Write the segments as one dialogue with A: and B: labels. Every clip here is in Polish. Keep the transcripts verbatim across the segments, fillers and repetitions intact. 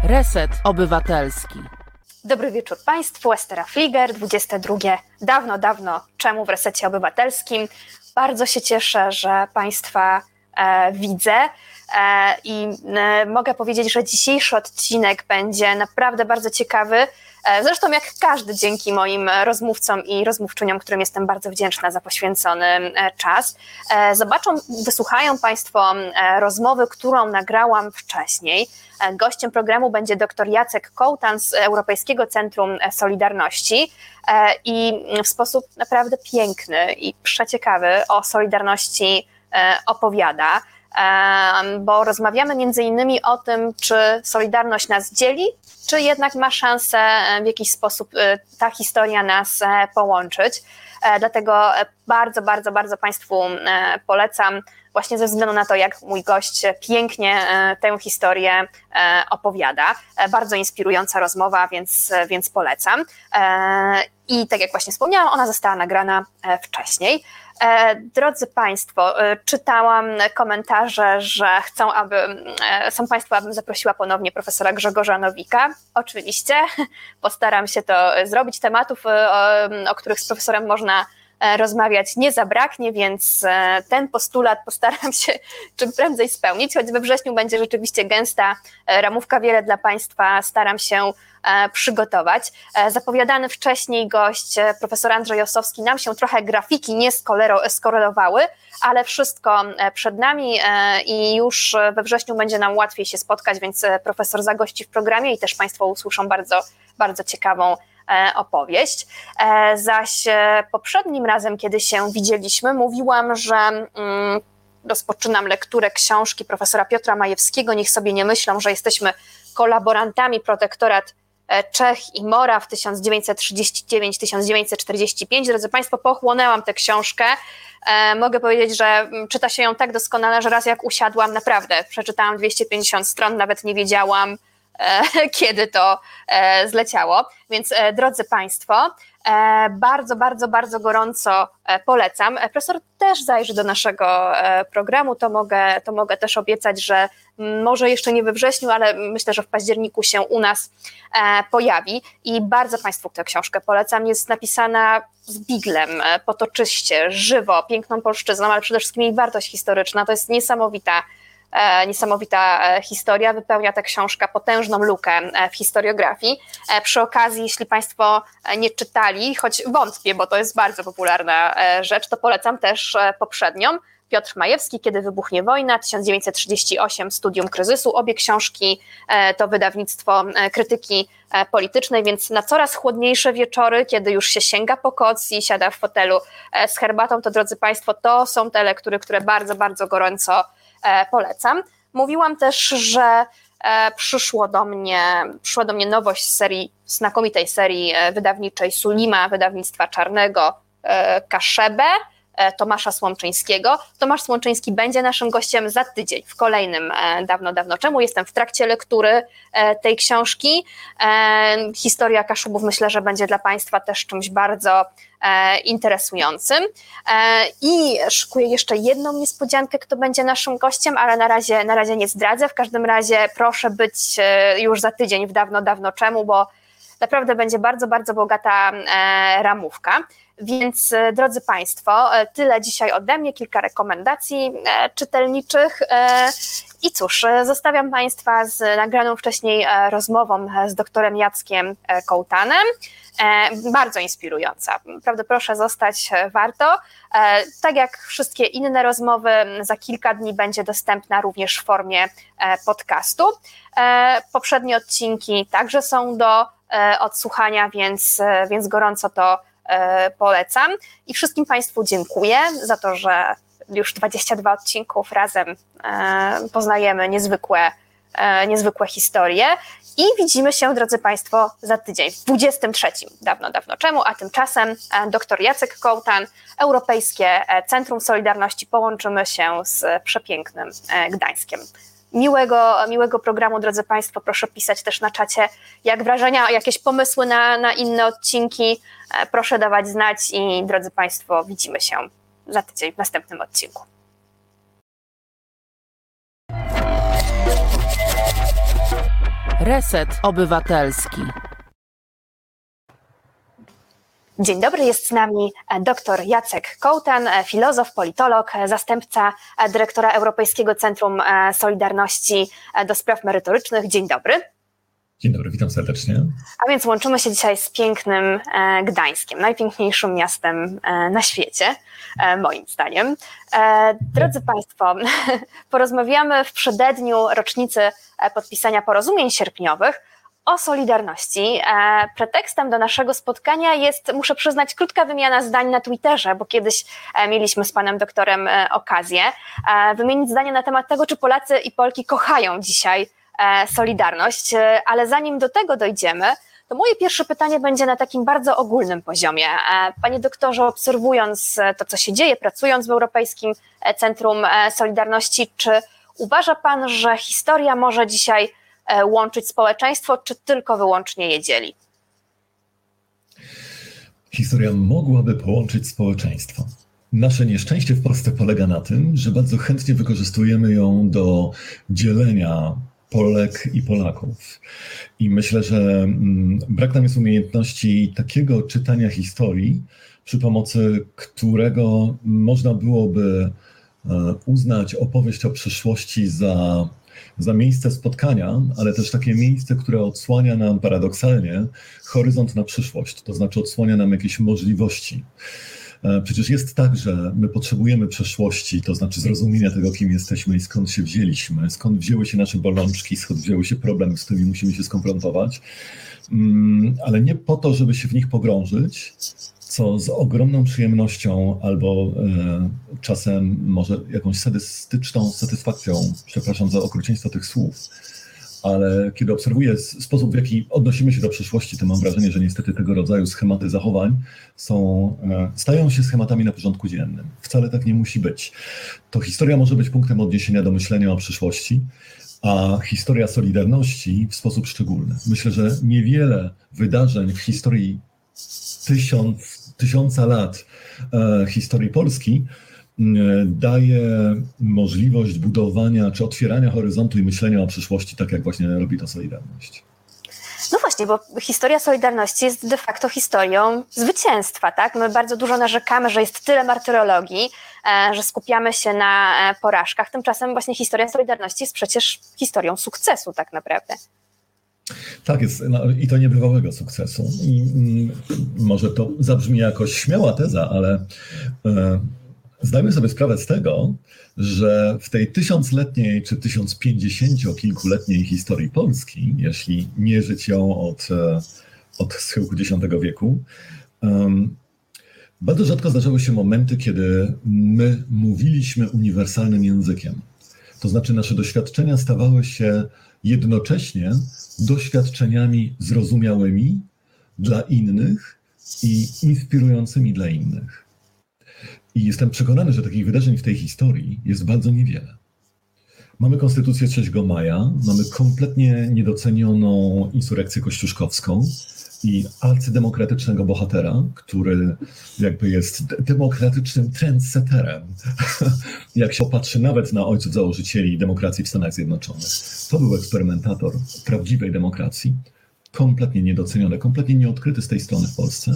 A: Reset Obywatelski.
B: Dobry wieczór Państwu, Estera Fliger, dwudzieste drugie Dawno, dawno czemu w Resecie Obywatelskim. Bardzo się cieszę, że Państwa e, widzę e, i e, mogę powiedzieć, że dzisiejszy odcinek będzie naprawdę bardzo ciekawy. E, zresztą jak każdy, dzięki moim rozmówcom i rozmówczyniom, którym jestem bardzo wdzięczna za poświęcony e, czas. E, zobaczą, wysłuchają Państwo e, rozmowy, którą nagrałam wcześniej. Gościem programu będzie dr Jacek Kołtan z Europejskiego Centrum Solidarności i w sposób naprawdę piękny i przeciekawy o Solidarności opowiada, bo rozmawiamy między innymi o tym, czy Solidarność nas dzieli, czy jednak ma szansę w jakiś sposób ta historia nas połączyć. Dlatego bardzo, bardzo, bardzo Państwu polecam, właśnie ze względu na to, jak mój gość pięknie tę historię opowiada. Bardzo inspirująca rozmowa, więc, więc polecam. I tak jak właśnie wspomniałam, ona została nagrana wcześniej. Drodzy Państwo, czytałam komentarze, że chcą, aby, są Państwo, abym zaprosiła ponownie profesora Grzegorza Nowika. Oczywiście, postaram się to zrobić. Tematów, o, o których z profesorem można rozmawiać, nie zabraknie, więc ten postulat postaram się czym prędzej spełnić, choć we wrześniu będzie rzeczywiście gęsta ramówka, wiele dla Państwa staram się przygotować. Zapowiadany wcześniej gość, profesor Andrzej Ossowski, nam się trochę grafiki nie skorelowały, ale wszystko przed nami i już we wrześniu będzie nam łatwiej się spotkać, więc profesor zagości w programie i też Państwo usłyszą bardzo, bardzo ciekawą opowieść. Zaś poprzednim razem, kiedy się widzieliśmy, mówiłam, że mm, rozpoczynam lekturę książki profesora Piotra Majewskiego. Niech sobie nie myślą, że jesteśmy kolaborantami Protektorat Czech i Moraw tysiąc dziewięćset trzydzieści dziewięć do tysiąc dziewięćset czterdzieści pięć. Drodzy Państwo, pochłonęłam tę książkę. E, mogę powiedzieć, że czyta się ją tak doskonale, że raz jak usiadłam, naprawdę przeczytałam dwieście pięćdziesiąt stron, nawet nie wiedziałam, kiedy to zleciało. Więc drodzy Państwo, bardzo, bardzo, bardzo gorąco polecam. Profesor też zajrzy do naszego programu, to mogę, to mogę też obiecać, że może jeszcze nie we wrześniu, ale myślę, że w październiku się u nas pojawi i bardzo Państwu tę książkę polecam. Jest napisana z biglem, potoczyście, żywo, piękną polszczyzną, ale przede wszystkim jej wartość historyczna. To jest niesamowita Niesamowita historia, wypełnia ta książka potężną lukę w historiografii. Przy okazji, jeśli Państwo nie czytali, choć wątpię, bo to jest bardzo popularna rzecz, to polecam też poprzednią. Piotr Majewski, Kiedy wybuchnie wojna, tysiąc dziewięćset trzydziesty ósmy, Studium kryzysu. Obie książki to wydawnictwo krytyki politycznej, więc na coraz chłodniejsze wieczory, kiedy już się sięga po koc i siada w fotelu z herbatą, to drodzy Państwo, to są te lektury, które bardzo, bardzo gorąco polecam. Mówiłam też, że przyszło do mnie, przyszła do mnie nowość z serii, znakomitej serii wydawniczej Sulima, wydawnictwa Czarnego, Kaszebę, Tomasza Słomczyńskiego. Tomasz Słomczyński będzie naszym gościem za tydzień, w kolejnym Dawno, dawno czemu. Jestem w trakcie lektury tej książki. Historia Kaszubów myślę, że będzie dla Państwa też czymś bardzo interesującym. I szykuję jeszcze jedną niespodziankę, kto będzie naszym gościem, ale na razie, na razie nie zdradzę. W każdym razie proszę być już za tydzień w Dawno, dawno czemu, bo naprawdę będzie bardzo, bardzo bogata ramówka. Więc drodzy Państwo, tyle dzisiaj ode mnie, kilka rekomendacji czytelniczych i cóż, zostawiam Państwa z nagraną wcześniej rozmową z doktorem Jackiem Kołtanem, bardzo inspirująca, naprawdę proszę zostać, warto. Tak jak wszystkie inne rozmowy, za kilka dni będzie dostępna również w formie podcastu. Poprzednie odcinki także są do odsłuchania, więc, więc gorąco to polecam i wszystkim Państwu dziękuję za to, że już dwadzieścia dwa odcinków razem poznajemy niezwykłe, niezwykłe historie i widzimy się, drodzy Państwo, za tydzień, w dwudziestym trzecim Dawno, dawno czemu, a tymczasem dr Jacek Kołtan, Europejskie Centrum Solidarności, połączymy się z przepięknym Gdańskiem. Miłego, miłego programu, drodzy Państwo, proszę pisać też na czacie, jak wrażenia, jakieś pomysły na, na inne odcinki, proszę dawać znać i drodzy Państwo, widzimy się za tydzień w następnym odcinku.
A: Reset Obywatelski.
B: Dzień dobry, jest z nami dr Jacek Kołtan, filozof, politolog, zastępca dyrektora Europejskiego Centrum Solidarności do Spraw Merytorycznych. Dzień dobry.
C: Dzień dobry, witam serdecznie.
B: A więc łączymy się dzisiaj z pięknym Gdańskiem, najpiękniejszym miastem na świecie, moim zdaniem. Drodzy Państwo, porozmawiamy w przededniu rocznicy podpisania porozumień sierpniowych o Solidarności. Pretekstem do naszego spotkania jest, muszę przyznać, krótka wymiana zdań na Twitterze, bo kiedyś mieliśmy z panem doktorem okazję wymienić zdanie na temat tego, czy Polacy i Polki kochają dzisiaj Solidarność, ale zanim do tego dojdziemy, to moje pierwsze pytanie będzie na takim bardzo ogólnym poziomie. Panie doktorze, obserwując to, co się dzieje, pracując w Europejskim Centrum Solidarności, czy uważa pan, że historia może dzisiaj łączyć społeczeństwo, czy tylko wyłącznie je dzieli?
C: Historia mogłaby połączyć społeczeństwo. Nasze nieszczęście w Polsce polega na tym, że bardzo chętnie wykorzystujemy ją do dzielenia Polek i Polaków. I myślę, że brak nam jest umiejętności takiego czytania historii, przy pomocy którego można byłoby uznać opowieść o przeszłości za, za miejsce spotkania, ale też takie miejsce, które odsłania nam paradoksalnie horyzont na przyszłość, to znaczy odsłania nam jakieś możliwości. Przecież jest tak, że my potrzebujemy przeszłości, to znaczy zrozumienia tego, kim jesteśmy i skąd się wzięliśmy, skąd wzięły się nasze bolączki, skąd wzięły się problemy, z którymi musimy się skonfrontować, ale nie po to, żeby się w nich pogrążyć, co z ogromną przyjemnością albo e, czasem może jakąś sadystyczną satysfakcją, przepraszam za okrucieństwo tych słów, ale kiedy obserwuję sposób, w jaki odnosimy się do przeszłości, to mam wrażenie, że niestety tego rodzaju schematy zachowań są, stają się schematami na porządku dziennym. Wcale tak nie musi być. To historia może być punktem odniesienia do myślenia o przyszłości, a historia Solidarności w sposób szczególny. Myślę, że niewiele wydarzeń w historii tysiąc, tysiąca lat e, historii Polski daje możliwość budowania czy otwierania horyzontu i myślenia o przyszłości, tak jak właśnie robi to Solidarność.
B: No właśnie, bo historia Solidarności jest de facto historią zwycięstwa, tak? My bardzo dużo narzekamy, że jest tyle martyrologii, że skupiamy się na porażkach. Tymczasem właśnie historia Solidarności jest przecież historią sukcesu tak naprawdę.
C: Tak jest, no, i to niebywałego sukcesu. I, mm, może to zabrzmi jakoś śmiała teza, ale e, zdajmy sobie sprawę z tego, że w tej tysiącletniej czy tysiąc pięćdziesięciokilkuletniej historii Polski, jeśli mierzyć ją od, od schyłku dziesiątego wieku, um, bardzo rzadko zdarzały się momenty, kiedy my mówiliśmy uniwersalnym językiem. To znaczy nasze doświadczenia stawały się jednocześnie doświadczeniami zrozumiałymi dla innych i inspirującymi dla innych. I jestem przekonany, że takich wydarzeń w tej historii jest bardzo niewiele. Mamy Konstytucję trzeciego maja, mamy kompletnie niedocenioną insurekcję kościuszkowską i arcydemokratycznego bohatera, który jakby jest demokratycznym trendsetterem, jak się popatrzy nawet na ojców założycieli demokracji w Stanach Zjednoczonych. To był eksperymentator prawdziwej demokracji, kompletnie niedoceniony, kompletnie nieodkryty z tej strony w Polsce.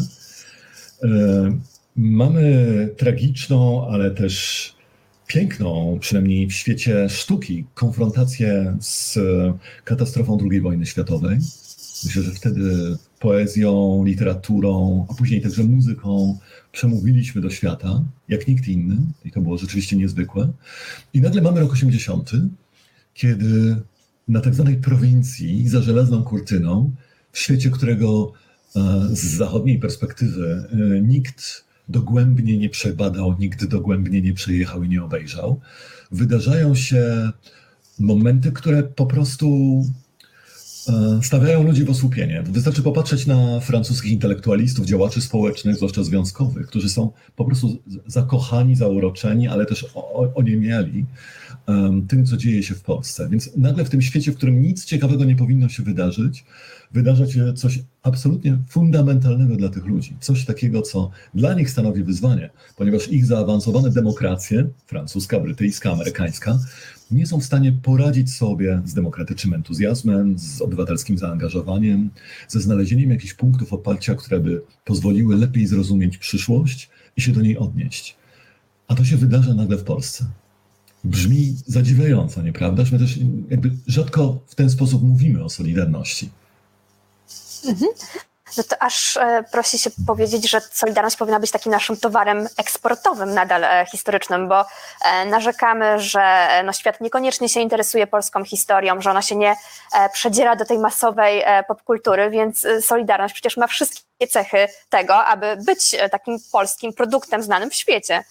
C: Mamy tragiczną, ale też piękną, przynajmniej w świecie sztuki, konfrontację z katastrofą drugiej wojny światowej. Myślę, że wtedy poezją, literaturą, a później także muzyką przemówiliśmy do świata, jak nikt inny, i to było rzeczywiście niezwykłe. I nagle mamy rok osiemdziesiąty, kiedy na tak zwanej prowincji, za żelazną kurtyną, w świecie, którego z zachodniej perspektywy nikt dogłębnie nie przebadał, nikt dogłębnie nie przejechał i nie obejrzał, wydarzają się momenty, które po prostu stawiają ludzi w osłupienie. Wystarczy popatrzeć na francuskich intelektualistów, działaczy społecznych, zwłaszcza związkowych, którzy są po prostu zakochani, zauroczeni, ale też oniemiali um, tym, co dzieje się w Polsce. Więc nagle w tym świecie, w którym nic ciekawego nie powinno się wydarzyć, wydarza się coś absolutnie fundamentalnego dla tych ludzi. Coś takiego, co dla nich stanowi wyzwanie, ponieważ ich zaawansowane demokracje, francuska, brytyjska, amerykańska, nie są w stanie poradzić sobie z demokratycznym entuzjazmem, z obywatelskim zaangażowaniem, ze znalezieniem jakichś punktów oparcia, które by pozwoliły lepiej zrozumieć przyszłość i się do niej odnieść. A to się wydarza nagle w Polsce. Brzmi zadziwiająco, nieprawdaż? My też jakby rzadko w ten sposób mówimy o Solidarności.
B: Mhm. No to aż e, prosi się powiedzieć, że Solidarność powinna być takim naszym towarem eksportowym nadal e, historycznym, bo e, narzekamy, że e, no, świat niekoniecznie się interesuje polską historią, że ona się nie e, przedziera do tej masowej e, popkultury, więc e, Solidarność przecież ma wszystkie cechy tego, aby być e, takim polskim produktem znanym w świecie.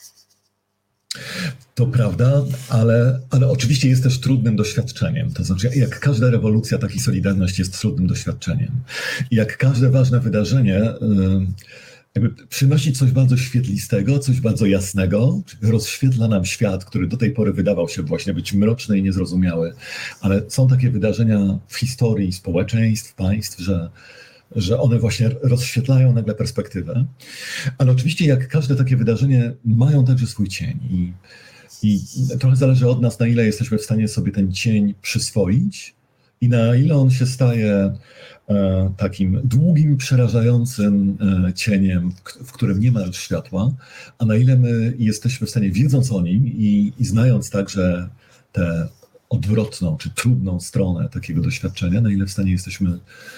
C: To prawda, ale, ale oczywiście jest też trudnym doświadczeniem. To znaczy, jak każda rewolucja, tak i Solidarność jest trudnym doświadczeniem. I jak każde ważne wydarzenie jakby przynosi coś bardzo świetlistego, coś bardzo jasnego, rozświetla nam świat, który do tej pory wydawał się właśnie być mroczny i niezrozumiały. Ale są takie wydarzenia w historii społeczeństw, państw, że że one właśnie rozświetlają nagle perspektywę. Ale oczywiście jak każde takie wydarzenie mają także swój cień i, i trochę zależy od nas, na ile jesteśmy w stanie sobie ten cień przyswoić i na ile on się staje e, takim długim, przerażającym e, cieniem, w, w którym nie ma już światła, a na ile my jesteśmy w stanie, wiedząc o nim i, i znając także tę odwrotną czy trudną stronę takiego doświadczenia, na ile w stanie jesteśmy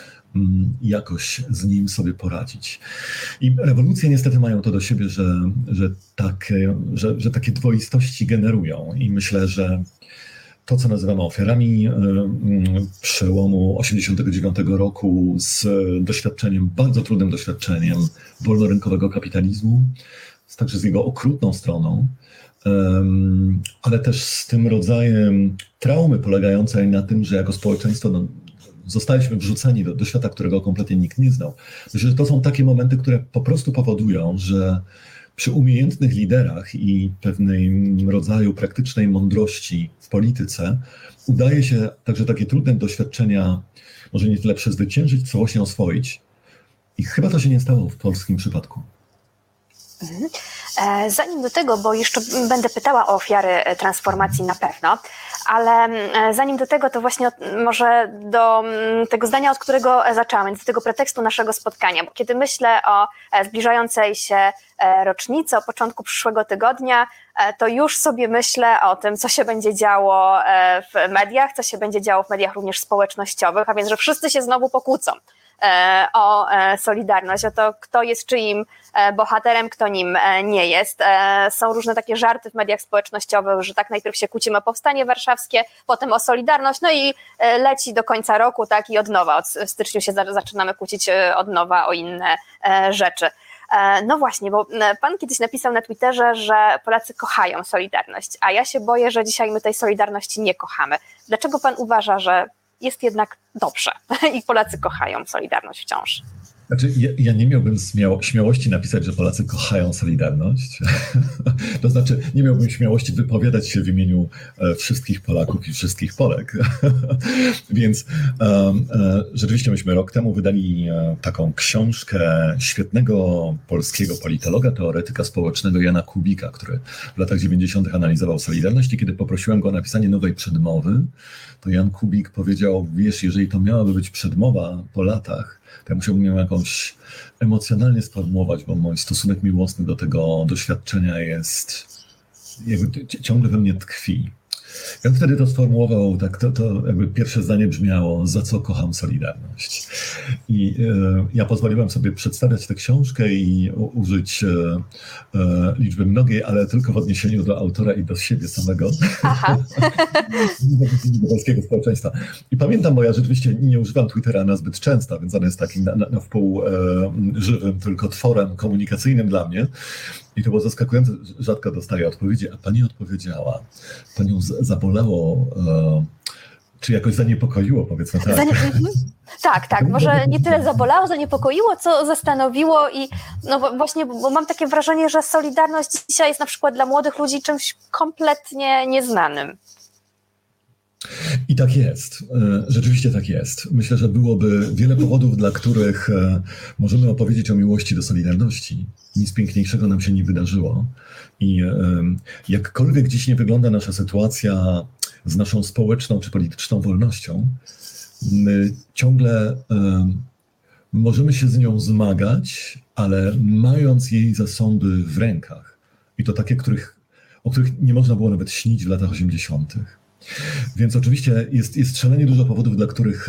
C: jakoś z nim sobie poradzić. I rewolucje niestety mają to do siebie, że, że, tak, że, że takie dwoistości generują i myślę, że to, co nazywamy ofiarami przełomu osiemdziesiątego dziewiątego roku z doświadczeniem, bardzo trudnym doświadczeniem wolnorynkowego kapitalizmu, także z jego okrutną stroną, ale też z tym rodzajem traumy polegającej na tym, że jako społeczeństwo no, zostaliśmy wrzuceni do, do świata, którego kompletnie nikt nie znał. Myślę, że to są takie momenty, które po prostu powodują, że przy umiejętnych liderach i pewnym rodzaju praktycznej mądrości w polityce udaje się także takie trudne doświadczenia może nie tyle przezwyciężyć, co właśnie oswoić. I chyba to się nie stało w polskim przypadku.
B: Mhm. Zanim do tego, bo jeszcze będę pytała o ofiary transformacji na pewno, ale zanim do tego, to właśnie może do tego zdania, od którego zaczęłam, więc do tego pretekstu naszego spotkania, bo kiedy myślę o zbliżającej się rocznicy, o początku przyszłego tygodnia, to już sobie myślę o tym, co się będzie działo w mediach, co się będzie działo w mediach również społecznościowych, a więc, że wszyscy się znowu pokłócą o Solidarność, o to, kto jest czyim bohaterem, kto nim nie jest. Są różne takie żarty w mediach społecznościowych, że tak najpierw się kłócimy o powstanie warszawskie, potem o Solidarność, no i leci do końca roku, tak, i od nowa, od, w styczniu się zaczynamy kłócić od nowa o inne rzeczy. No właśnie, bo pan kiedyś napisał na Twitterze, że Polacy kochają Solidarność, a ja się boję, że dzisiaj my tej Solidarności nie kochamy. Dlaczego pan uważa, że jest jednak dobrze i Polacy kochają Solidarność wciąż?
C: Znaczy, ja, ja nie miałbym śmiało, śmiałości napisać, że Polacy kochają Solidarność. To znaczy, nie miałbym śmiałości wypowiadać się w imieniu e, wszystkich Polaków i wszystkich Polek. Więc e, e, rzeczywiście myśmy rok temu wydali e, taką książkę świetnego polskiego politologa, teoretyka społecznego Jana Kubika, który w latach dziewięćdziesiątych analizował Solidarność i kiedy poprosiłem go o napisanie nowej przedmowy, to Jan Kubik powiedział, wiesz, jeżeli to miałaby być przedmowa po latach, to ja musiałbym ją jakąś emocjonalnie sformułować, bo mój stosunek miłosny do tego doświadczenia jest, jakby ciągle we mnie tkwi. Ja wtedy to sformułował, tak to, to jakby pierwsze zdanie brzmiało, za co kocham Solidarność. I e, ja pozwoliłem sobie przedstawiać tę książkę i u, użyć e, e, liczby mnogiej, ale tylko w odniesieniu do autora i do siebie samego. Aha. do polskiego społeczeństwa. I pamiętam, bo ja rzeczywiście nie używam Twittera nazbyt często, więc on jest takim na, na, na wpół e, żywym tylko tworem komunikacyjnym dla mnie. I to było zaskakujące, rzadko dostaję odpowiedzi, a pani odpowiedziała, panią zabolało, e, czy jakoś zaniepokoiło, powiedzmy tak. Zanie-
B: tak, tak, może nie tyle zabolało, zaniepokoiło, co zastanowiło i no właśnie, bo mam takie wrażenie, że Solidarność dzisiaj jest na przykład dla młodych ludzi czymś kompletnie nieznanym.
C: I tak jest. Rzeczywiście tak jest. Myślę, że byłoby wiele powodów, dla których możemy opowiedzieć o miłości do Solidarności. Nic piękniejszego nam się nie wydarzyło. I jakkolwiek dziś nie wygląda nasza sytuacja z naszą społeczną czy polityczną wolnością, my ciągle możemy się z nią zmagać, ale mając jej zasądy w rękach. I to takie, których, o których nie można było nawet śnić w latach osiemdziesiątych. Więc oczywiście jest, jest szalenie dużo powodów, dla których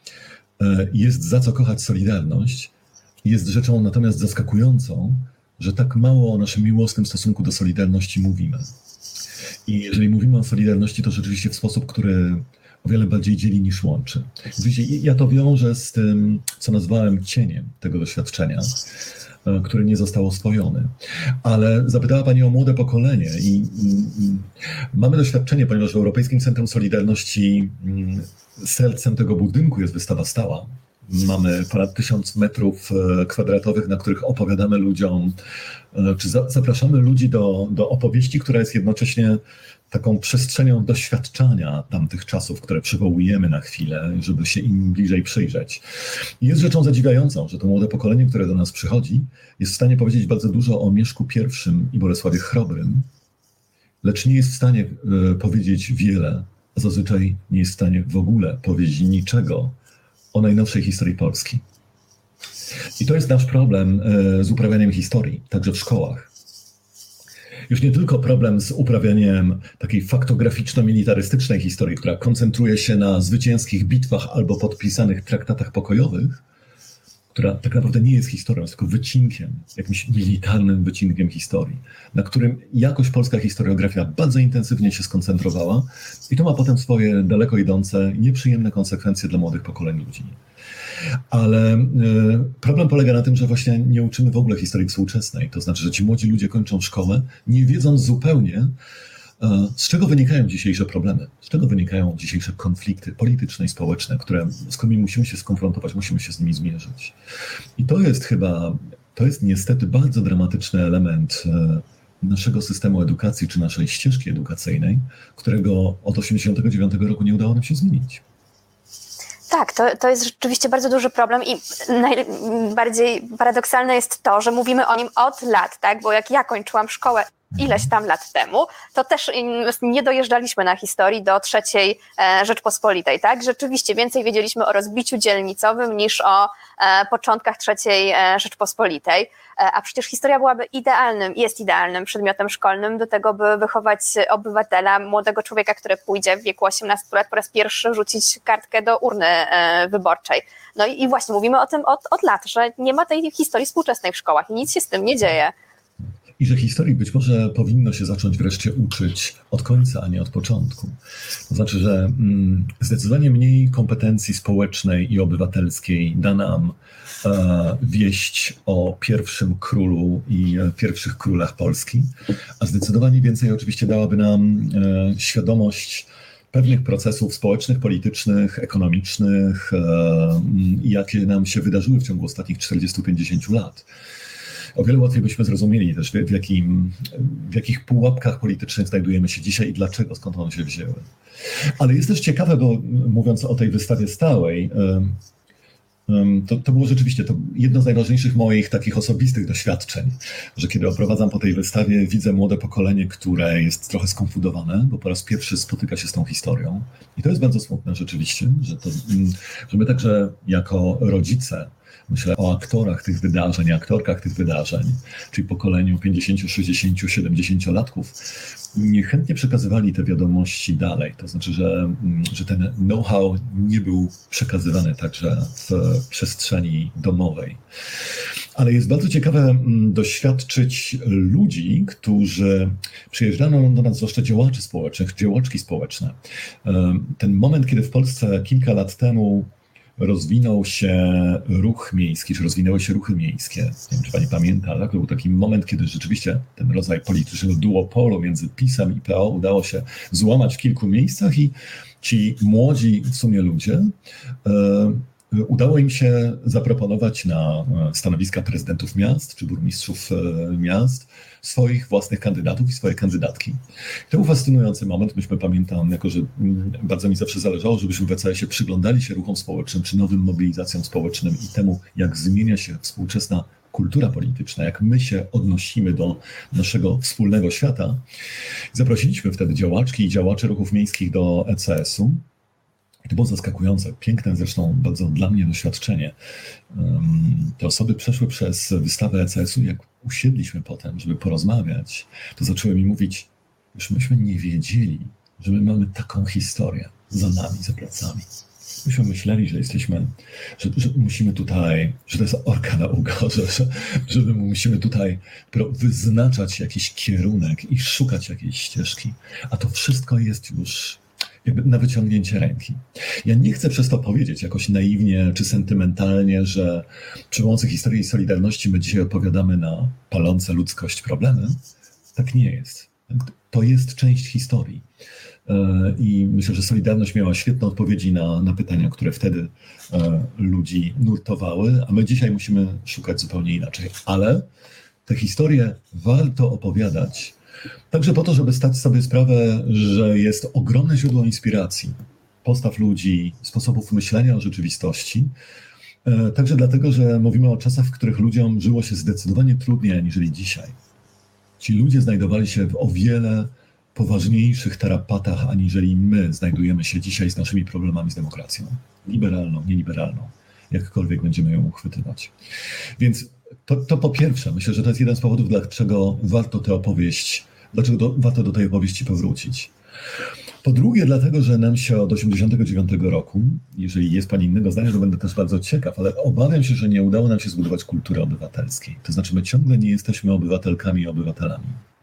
C: jest za co kochać Solidarność. Jest rzeczą natomiast zaskakującą, że tak mało o naszym miłosnym stosunku do Solidarności mówimy. I jeżeli mówimy o Solidarności, to rzeczywiście w sposób, który o wiele bardziej dzieli niż łączy. Wiecie, ja to wiążę z tym, co nazwałem cieniem tego doświadczenia, który nie został oswojony. Ale zapytała Pani o młode pokolenie i, i, i mamy doświadczenie, ponieważ w Europejskim Centrum Solidarności sercem tego budynku jest wystawa stała. Mamy ponad tysiąc metrów kwadratowych, na których opowiadamy ludziom, czy za, zapraszamy ludzi do, do opowieści, która jest jednocześnie taką przestrzenią doświadczania tamtych czasów, które przywołujemy na chwilę, żeby się im bliżej przyjrzeć. I jest rzeczą zadziwiającą, że to młode pokolenie, które do nas przychodzi, jest w stanie powiedzieć bardzo dużo o Mieszku pierwszym i Bolesławie Chrobrym, lecz nie jest w stanie y, powiedzieć wiele, a zazwyczaj nie jest w stanie w ogóle powiedzieć niczego o najnowszej historii Polski. I to jest nasz problem y, z uprawianiem historii, także w szkołach. Już nie tylko problem z uprawianiem takiej faktograficzno-militarystycznej historii, która koncentruje się na zwycięskich bitwach albo podpisanych traktatach pokojowych, która tak naprawdę nie jest historią, jest tylko wycinkiem, jakimś militarnym wycinkiem historii, na którym jakoś polska historiografia bardzo intensywnie się skoncentrowała i to ma potem swoje daleko idące, nieprzyjemne konsekwencje dla młodych pokoleń ludzi. Ale y, problem polega na tym, że właśnie nie uczymy w ogóle historii współczesnej. To znaczy, że ci młodzi ludzie kończą szkołę, nie wiedząc zupełnie, y, z czego wynikają dzisiejsze problemy, z czego wynikają dzisiejsze konflikty polityczne i społeczne, które, z którymi musimy się skonfrontować, musimy się z nimi zmierzyć. I to jest chyba, to jest niestety bardzo dramatyczny element y, naszego systemu edukacji, czy naszej ścieżki edukacyjnej, którego od osiemdziesiątego dziewiątego roku nie udało nam się zmienić.
B: Tak, to, to jest rzeczywiście bardzo duży problem i najbardziej paradoksalne jest to, że mówimy o nim od lat, tak? Bo jak ja kończyłam szkołę ileś tam lat temu, to też nie dojeżdżaliśmy na historii do trzeciej Rzeczpospolitej, tak? Rzeczywiście więcej wiedzieliśmy o rozbiciu dzielnicowym niż o początkach trzeciej Rzeczpospolitej, a przecież historia byłaby idealnym, jest idealnym przedmiotem szkolnym do tego, by wychować obywatela, młodego człowieka, który pójdzie w wieku osiemnastu lat po raz pierwszy rzucić kartkę do urny wyborczej. No i właśnie mówimy o tym od, od lat, że nie ma tej historii współczesnej w szkołach i nic się z tym nie dzieje.
C: I że historii być może powinno się zacząć wreszcie uczyć od końca, a nie od początku. To znaczy, że mm, zdecydowanie mniej kompetencji społecznej i obywatelskiej da nam e, wieść o pierwszym królu i e, pierwszych królach Polski, a zdecydowanie więcej oczywiście dałaby nam e, świadomość pewnych procesów społecznych, politycznych, ekonomicznych, e, jakie nam się wydarzyły w ciągu ostatnich czterdziestu pięćdziesięciu lat. O wiele łatwiej byśmy zrozumieli też, w, jakim, w jakich pułapkach politycznych znajdujemy się dzisiaj i dlaczego, skąd one się wzięły. Ale jest też ciekawe, bo mówiąc o tej wystawie stałej, to, to było rzeczywiście to jedno z najważniejszych moich takich osobistych doświadczeń, że kiedy oprowadzam po tej wystawie, widzę młode pokolenie, które jest trochę skonfundowane, bo po raz pierwszy spotyka się z tą historią. I to jest bardzo smutne rzeczywiście, że, to, że my także jako rodzice, myślę o aktorach tych wydarzeń, aktorkach tych wydarzeń, czyli pokoleniu pięćdziesięciu, sześćdziesięciu, siedemdziesięciolatków, niechętnie przekazywali te wiadomości dalej. To znaczy, że, że ten know-how nie był przekazywany także w przestrzeni domowej. Ale jest bardzo ciekawe doświadczyć ludzi, którzy przyjeżdżają do nas, zwłaszcza działaczy społecznych, działaczki społeczne. Ten moment, kiedy w Polsce kilka lat temu rozwinął się ruch miejski, czy rozwinęły się ruchy miejskie. Nie wiem, czy pani pamięta, ale to był taki moment, kiedy rzeczywiście ten rodzaj politycznego duopolu między PiS-em i P O udało się złamać w kilku miejscach i ci młodzi w sumie ludzie udało im się zaproponować na stanowiska prezydentów miast czy burmistrzów miast swoich własnych kandydatów i swoje kandydatki. To był fascynujący moment. Myśmy, pamiętam, jako że bardzo mi zawsze zależało, żebyśmy w E C S-ie przyglądali się ruchom społecznym czy nowym mobilizacjom społecznym i temu, jak zmienia się współczesna kultura polityczna, jak my się odnosimy do naszego wspólnego świata. Zaprosiliśmy wtedy działaczki i działaczy ruchów miejskich do E C S-u. To było zaskakujące, piękne zresztą bardzo dla mnie doświadczenie. Te osoby przeszły przez wystawę E C S-u, jak usiedliśmy potem, żeby porozmawiać, to zaczęły mi mówić, już myśmy nie wiedzieli, że my mamy taką historię za nami, za plecami. Myśmy myśleli, że jesteśmy, że, że musimy tutaj, że to jest orka na ugarze, że, że my musimy tutaj wyznaczać jakiś kierunek i szukać jakiejś ścieżki, a to wszystko jest już jakby na wyciągnięcie ręki. Ja nie chcę przez to powiedzieć jakoś naiwnie czy sentymentalnie, że przy pomocy historii Solidarności my dzisiaj odpowiadamy na palące ludzkość problemy. Tak nie jest. To jest część historii. I myślę, że Solidarność miała świetne odpowiedzi na, na pytania, które wtedy ludzi nurtowały, a my dzisiaj musimy szukać zupełnie inaczej. Ale te historie warto opowiadać także po to, żeby zdać sobie sprawę, że jest ogromne źródło inspiracji, postaw ludzi, sposobów myślenia o rzeczywistości. Także dlatego, że mówimy o czasach, w których ludziom żyło się zdecydowanie trudniej aniżeli dzisiaj. Ci ludzie znajdowali się w o wiele poważniejszych tarapatach, aniżeli my znajdujemy się dzisiaj z naszymi problemami z demokracją. Liberalną, nieliberalną, jakkolwiek będziemy ją uchwytywać. Więc to, to po pierwsze, myślę, że to jest jeden z powodów, dlaczego warto tę opowieść, dlaczego do, warto do tej opowieści powrócić. Po drugie, dlatego, że nam się od osiemdziesiątego dziewiątego roku, jeżeli jest pani innego zdania, to będę też bardzo ciekaw, ale obawiam się, że nie udało nam się zbudować kultury obywatelskiej. To znaczy, my ciągle nie jesteśmy obywatelkami i obywatelami.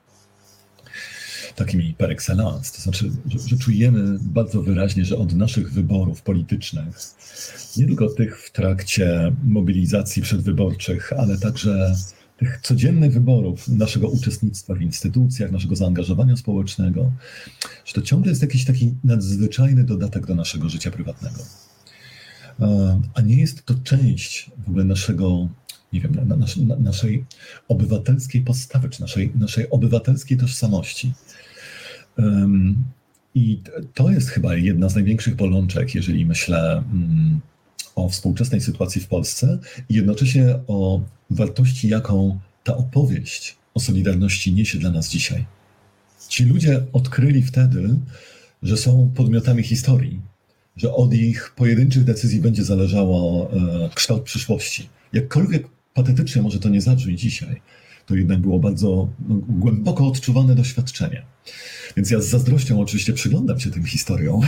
C: Takimi par excellence. To znaczy, że, że czujemy bardzo wyraźnie, że od naszych wyborów politycznych, nie tylko tych w trakcie mobilizacji przedwyborczych, ale także tych codziennych wyborów, naszego uczestnictwa w instytucjach, naszego zaangażowania społecznego, że to ciągle jest jakiś taki nadzwyczajny dodatek do naszego życia prywatnego. A nie jest to część w ogóle naszego, nie wiem, na, na, na, naszej obywatelskiej postawy, czy naszej, naszej obywatelskiej tożsamości. Um, I to jest chyba jedna z największych bolączek, jeżeli myślę um, o współczesnej sytuacji w Polsce i jednocześnie o wartości, jaką ta opowieść o Solidarności niesie dla nas dzisiaj. Ci ludzie odkryli wtedy, że są podmiotami historii, że od ich pojedynczych decyzji będzie zależało e, kształt przyszłości. Jakkolwiek patetycznie może to nie zabrzmi dzisiaj, to jednak było bardzo no, głęboko odczuwane doświadczenie. Więc ja z zazdrością oczywiście przyglądam się tym historiom,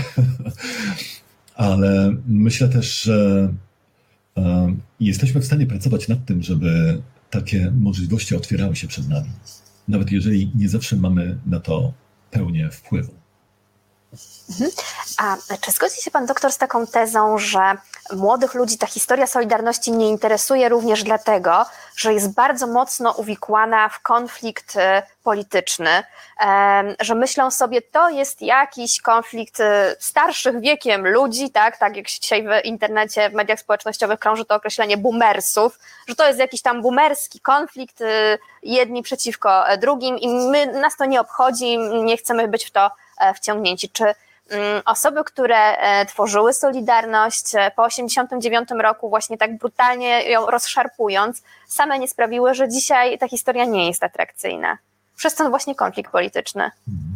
C: ale myślę też, że e, jesteśmy w stanie pracować nad tym, żeby takie możliwości otwierały się przed nami. Nawet jeżeli nie zawsze mamy na to pełnię wpływu.
B: Mhm. A czy zgodzi się pan doktor z taką tezą, że młodych ludzi ta historia Solidarności nie interesuje również dlatego, że jest bardzo mocno uwikłana w konflikt polityczny, że myślą sobie, to jest jakiś konflikt starszych wiekiem ludzi, tak, tak jak dzisiaj w internecie, w mediach społecznościowych krąży to określenie boomersów, że to jest jakiś tam boomerski konflikt, jedni przeciwko drugim i my, nas to nie obchodzi, nie chcemy być w to wciągnięci. Czy osoby, które tworzyły Solidarność po osiemdziesiątym dziewiątym roku, właśnie tak brutalnie ją rozszarpując, same nie sprawiły, że dzisiaj ta historia nie jest atrakcyjna? Przez ten właśnie konflikt polityczny.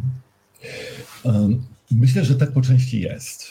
C: Myślę, że tak po części jest.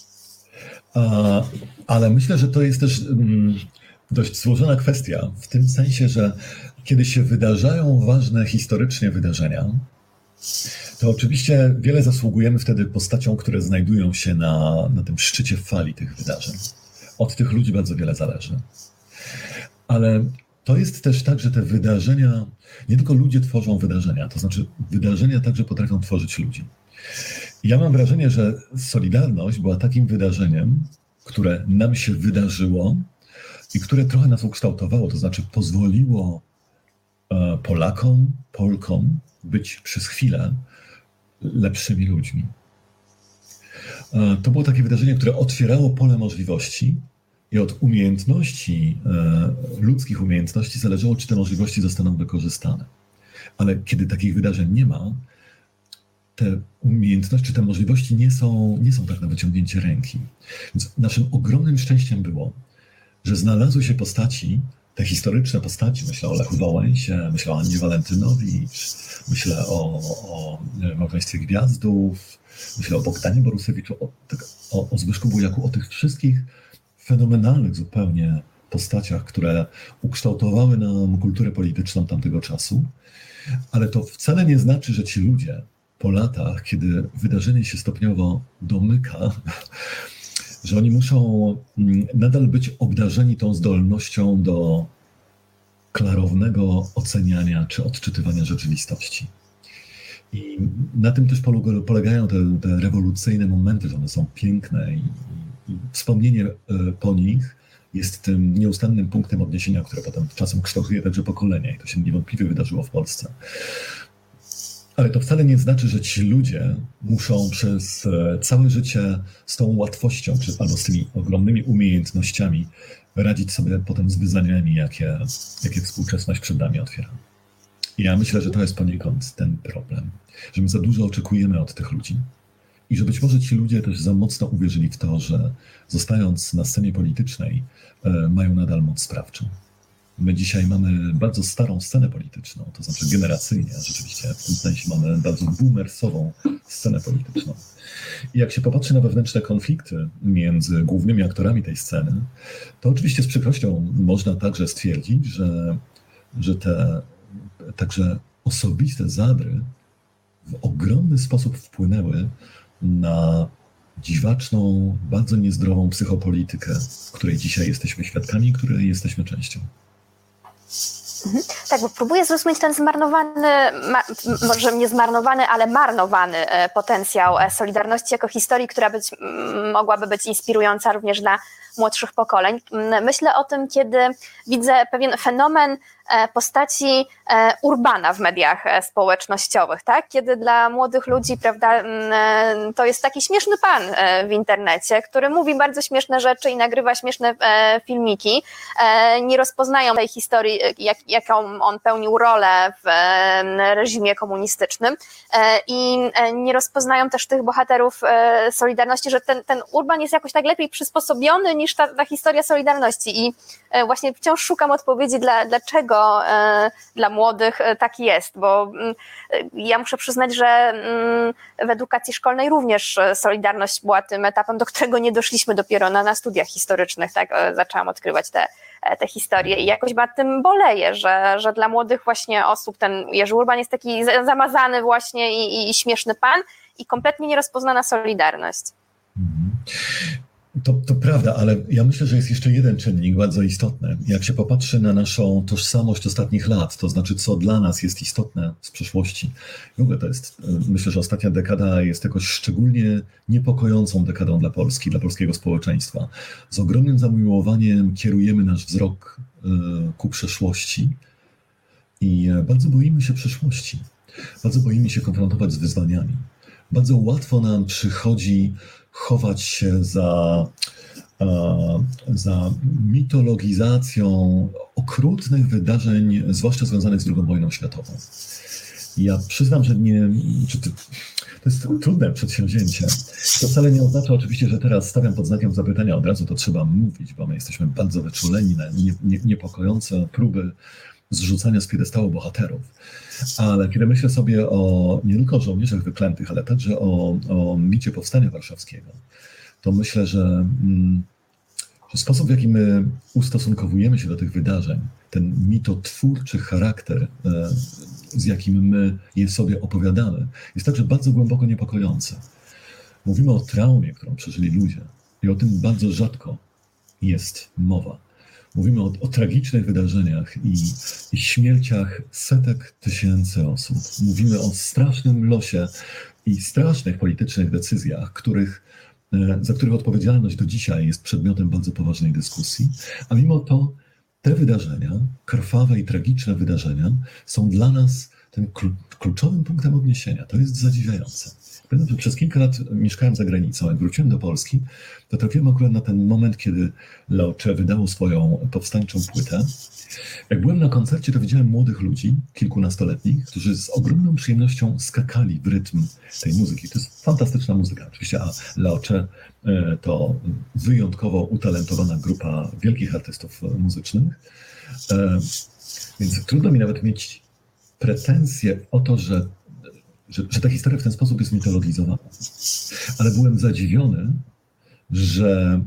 C: Ale myślę, że to jest też dość złożona kwestia, w tym sensie, że kiedy się wydarzają ważne historycznie wydarzenia, to oczywiście wiele zasługujemy wtedy postaciom, które znajdują się na, na tym szczycie fali tych wydarzeń. Od tych ludzi bardzo wiele zależy. Ale to jest też tak, że te wydarzenia, nie tylko ludzie tworzą wydarzenia, to znaczy wydarzenia także potrafią tworzyć ludzi. Ja mam wrażenie, że Solidarność była takim wydarzeniem, które nam się wydarzyło i które trochę nas ukształtowało, to znaczy pozwoliło Polakom, Polkom być przez chwilę lepszymi ludźmi. To było takie wydarzenie, które otwierało pole możliwości I od umiejętności, ludzkich umiejętności zależało, czy te możliwości zostaną wykorzystane. Ale kiedy takich wydarzeń nie ma, te umiejętności, te możliwości nie są, nie są tak na wyciągnięcie ręki. Więc naszym ogromnym szczęściem było, że znalazły się postaci, te historyczne postaci, myślę o Lechu Wałęsie, myślę o Annie Walentynowicz, myślę o, o Małżeństwie Gwiazdów, myślę o Bogdanie Borusewiczu, o, o, o Zbyszku Bujaku, o tych wszystkich fenomenalnych zupełnie postaciach, które ukształtowały nam kulturę polityczną tamtego czasu, ale to wcale nie znaczy, że ci ludzie po latach, kiedy wydarzenie się stopniowo domyka, że oni muszą nadal być obdarzeni tą zdolnością do klarownego oceniania czy odczytywania rzeczywistości. I na tym też polegają te, te rewolucyjne momenty, że one są piękne i, i wspomnienie po nich jest tym nieustannym punktem odniesienia, które potem czasem kształtuje także pokolenia i to się niewątpliwie wydarzyło w Polsce. Ale to wcale nie znaczy, że ci ludzie muszą przez całe życie z tą łatwością albo z tymi ogromnymi umiejętnościami radzić sobie potem z wyzwaniami, jakie, jakie współczesność przed nami otwiera. I ja myślę, że to jest poniekąd ten problem, że my za dużo oczekujemy od tych ludzi i że być może ci ludzie też za mocno uwierzyli w to, że zostając na scenie politycznej mają nadal moc sprawczą. My dzisiaj mamy bardzo starą scenę polityczną, to znaczy generacyjnie, rzeczywiście w tym sensie mamy bardzo boomersową scenę polityczną. I jak się popatrzy na wewnętrzne konflikty między głównymi aktorami tej sceny, to oczywiście z przykrością można także stwierdzić, że, że te także osobiste zadry w ogromny sposób wpłynęły na dziwaczną, bardzo niezdrową psychopolitykę, której dzisiaj jesteśmy świadkami, której jesteśmy częścią.
B: Mhm. Tak, bo próbuję zrozumieć ten zmarnowany, ma, może nie zmarnowany, ale marnowany potencjał Solidarności jako historii, która być, mogłaby być inspirująca również dla młodszych pokoleń. Myślę o tym, kiedy widzę pewien fenomen postaci Urbana w mediach społecznościowych, tak? Kiedy dla młodych ludzi, prawda, to jest taki śmieszny pan w internecie, który mówi bardzo śmieszne rzeczy i nagrywa śmieszne filmiki. Nie rozpoznają tej historii, jak, jaką on pełnił rolę w reżimie komunistycznym i nie rozpoznają też tych bohaterów Solidarności, że ten, ten Urban jest jakoś tak lepiej przysposobiony niż ta, ta historia Solidarności i właśnie wciąż szukam odpowiedzi, dla, dlaczego dla młodych tak jest, bo ja muszę przyznać, że w edukacji szkolnej również Solidarność była tym etapem, do którego nie doszliśmy dopiero na, na studiach historycznych, tak, zaczęłam odkrywać te, te historie i jakoś nad tym boleję, że, że dla młodych właśnie osób ten Jerzy Urban jest taki zamazany właśnie i, i śmieszny pan i kompletnie nierozpoznana Solidarność.
C: Mhm. To, to prawda, ale ja myślę, że jest jeszcze jeden czynnik bardzo istotny. Jak się popatrzy na naszą tożsamość ostatnich lat, to znaczy co dla nas jest istotne z przeszłości. W ogóle to jest, myślę, że ostatnia dekada jest jakoś szczególnie niepokojącą dekadą dla Polski, dla polskiego społeczeństwa. Z ogromnym zamiłowaniem kierujemy nasz wzrok ku przeszłości i bardzo boimy się przyszłości. Bardzo boimy się konfrontować z wyzwaniami. Bardzo łatwo nam przychodzi chować się za, za mitologizacją okrutnych wydarzeń, zwłaszcza związanych z drugą wojną światową. Ja przyznam, że nie, że to, to jest trudne przedsięwzięcie. To wcale nie oznacza oczywiście, że teraz stawiam pod znakiem zapytania, od razu to trzeba mówić, bo my jesteśmy bardzo wyczuleni na nie, nie, niepokojące próby zrzucania z piedestału bohaterów. Ale kiedy myślę sobie o nie tylko o żołnierzach wyklętych, ale także o, o micie Powstania Warszawskiego, to myślę, że, mm, że sposób, w jaki my ustosunkowujemy się do tych wydarzeń, ten mitotwórczy charakter, e, z jakim my je sobie opowiadamy, jest także bardzo głęboko niepokojący. Mówimy o traumie, którą przeżyli ludzie i o tym bardzo rzadko jest mowa. Mówimy o, o tragicznych wydarzeniach i, i śmierciach setek tysięcy osób. Mówimy o strasznym losie i strasznych politycznych decyzjach, których, za których odpowiedzialność do dzisiaj jest przedmiotem bardzo poważnej dyskusji. A mimo to te wydarzenia, krwawe i tragiczne wydarzenia, są dla nas tym kluczowym punktem odniesienia. To jest zadziwiające. Pamiętam, że przez kilka lat mieszkałem za granicą. Jak wróciłem do Polski, to trafiłem akurat na ten moment, kiedy Laocze wydało swoją powstańczą płytę. Jak byłem na koncercie, to widziałem młodych ludzi, kilkunastoletnich, którzy z ogromną przyjemnością skakali w rytm tej muzyki. To jest fantastyczna muzyka. Oczywiście, a Laocze to wyjątkowo utalentowana grupa wielkich artystów muzycznych. Więc trudno mi nawet mieć pretensje o to, że, że, że ta historia w ten sposób jest mitologizowana. Ale byłem zadziwiony, że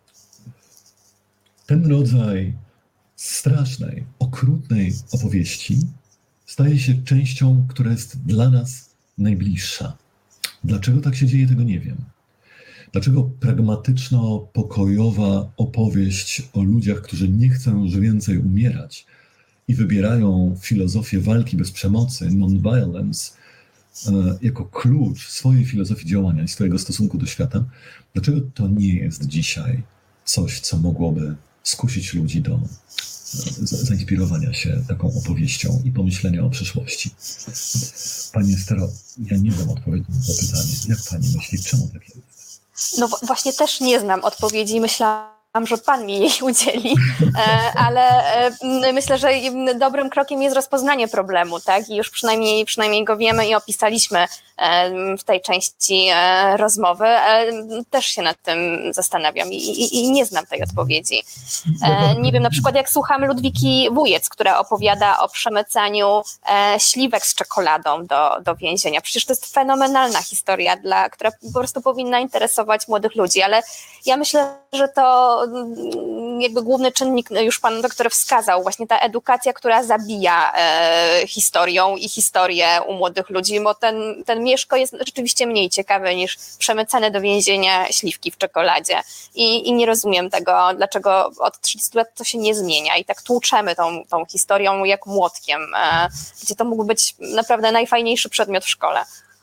C: ten rodzaj strasznej, okrutnej opowieści staje się częścią, która jest dla nas najbliższa. Dlaczego tak się dzieje, tego nie wiem. Dlaczego pragmatyczno-pokojowa opowieść o ludziach, którzy nie chcą już więcej umierać i wybierają filozofię walki bez przemocy, non-violence, jako klucz swojej filozofii działania i swojego stosunku do świata, dlaczego to nie jest dzisiaj coś, co mogłoby skusić ludzi do zainspirowania się taką opowieścią i pomyślenia o przyszłości? Pani Estero, ja nie znam odpowiedzi na to pytanie. Jak pani myśli, czemu tak jest?
B: No właśnie też nie znam odpowiedzi. Myślałam, że pan mi jej udzieli, ale myślę, że dobrym krokiem jest rozpoznanie problemu, tak? I już przynajmniej, przynajmniej go wiemy i opisaliśmy w tej części rozmowy. Też się nad tym zastanawiam i, i, i nie znam tej odpowiedzi. Nie wiem, na przykład jak słucham Ludwiki Wujec, która opowiada o przemycaniu śliwek z czekoladą do, do więzienia. Przecież to jest fenomenalna historia, dla, która po prostu powinna interesować młodych ludzi, ale ja myślę, że to jakby główny czynnik już pan doktor wskazał, właśnie ta edukacja, która zabija e, historią i historię u młodych ludzi, bo ten, ten Mieszko jest rzeczywiście mniej ciekawy niż przemycane do więzienia śliwki w czekoladzie i, i nie rozumiem tego, dlaczego od trzydziestu lat to się nie zmienia i tak tłuczemy tą, tą historią jak młotkiem, e, gdzie to mógł być naprawdę najfajniejszy przedmiot w szkole.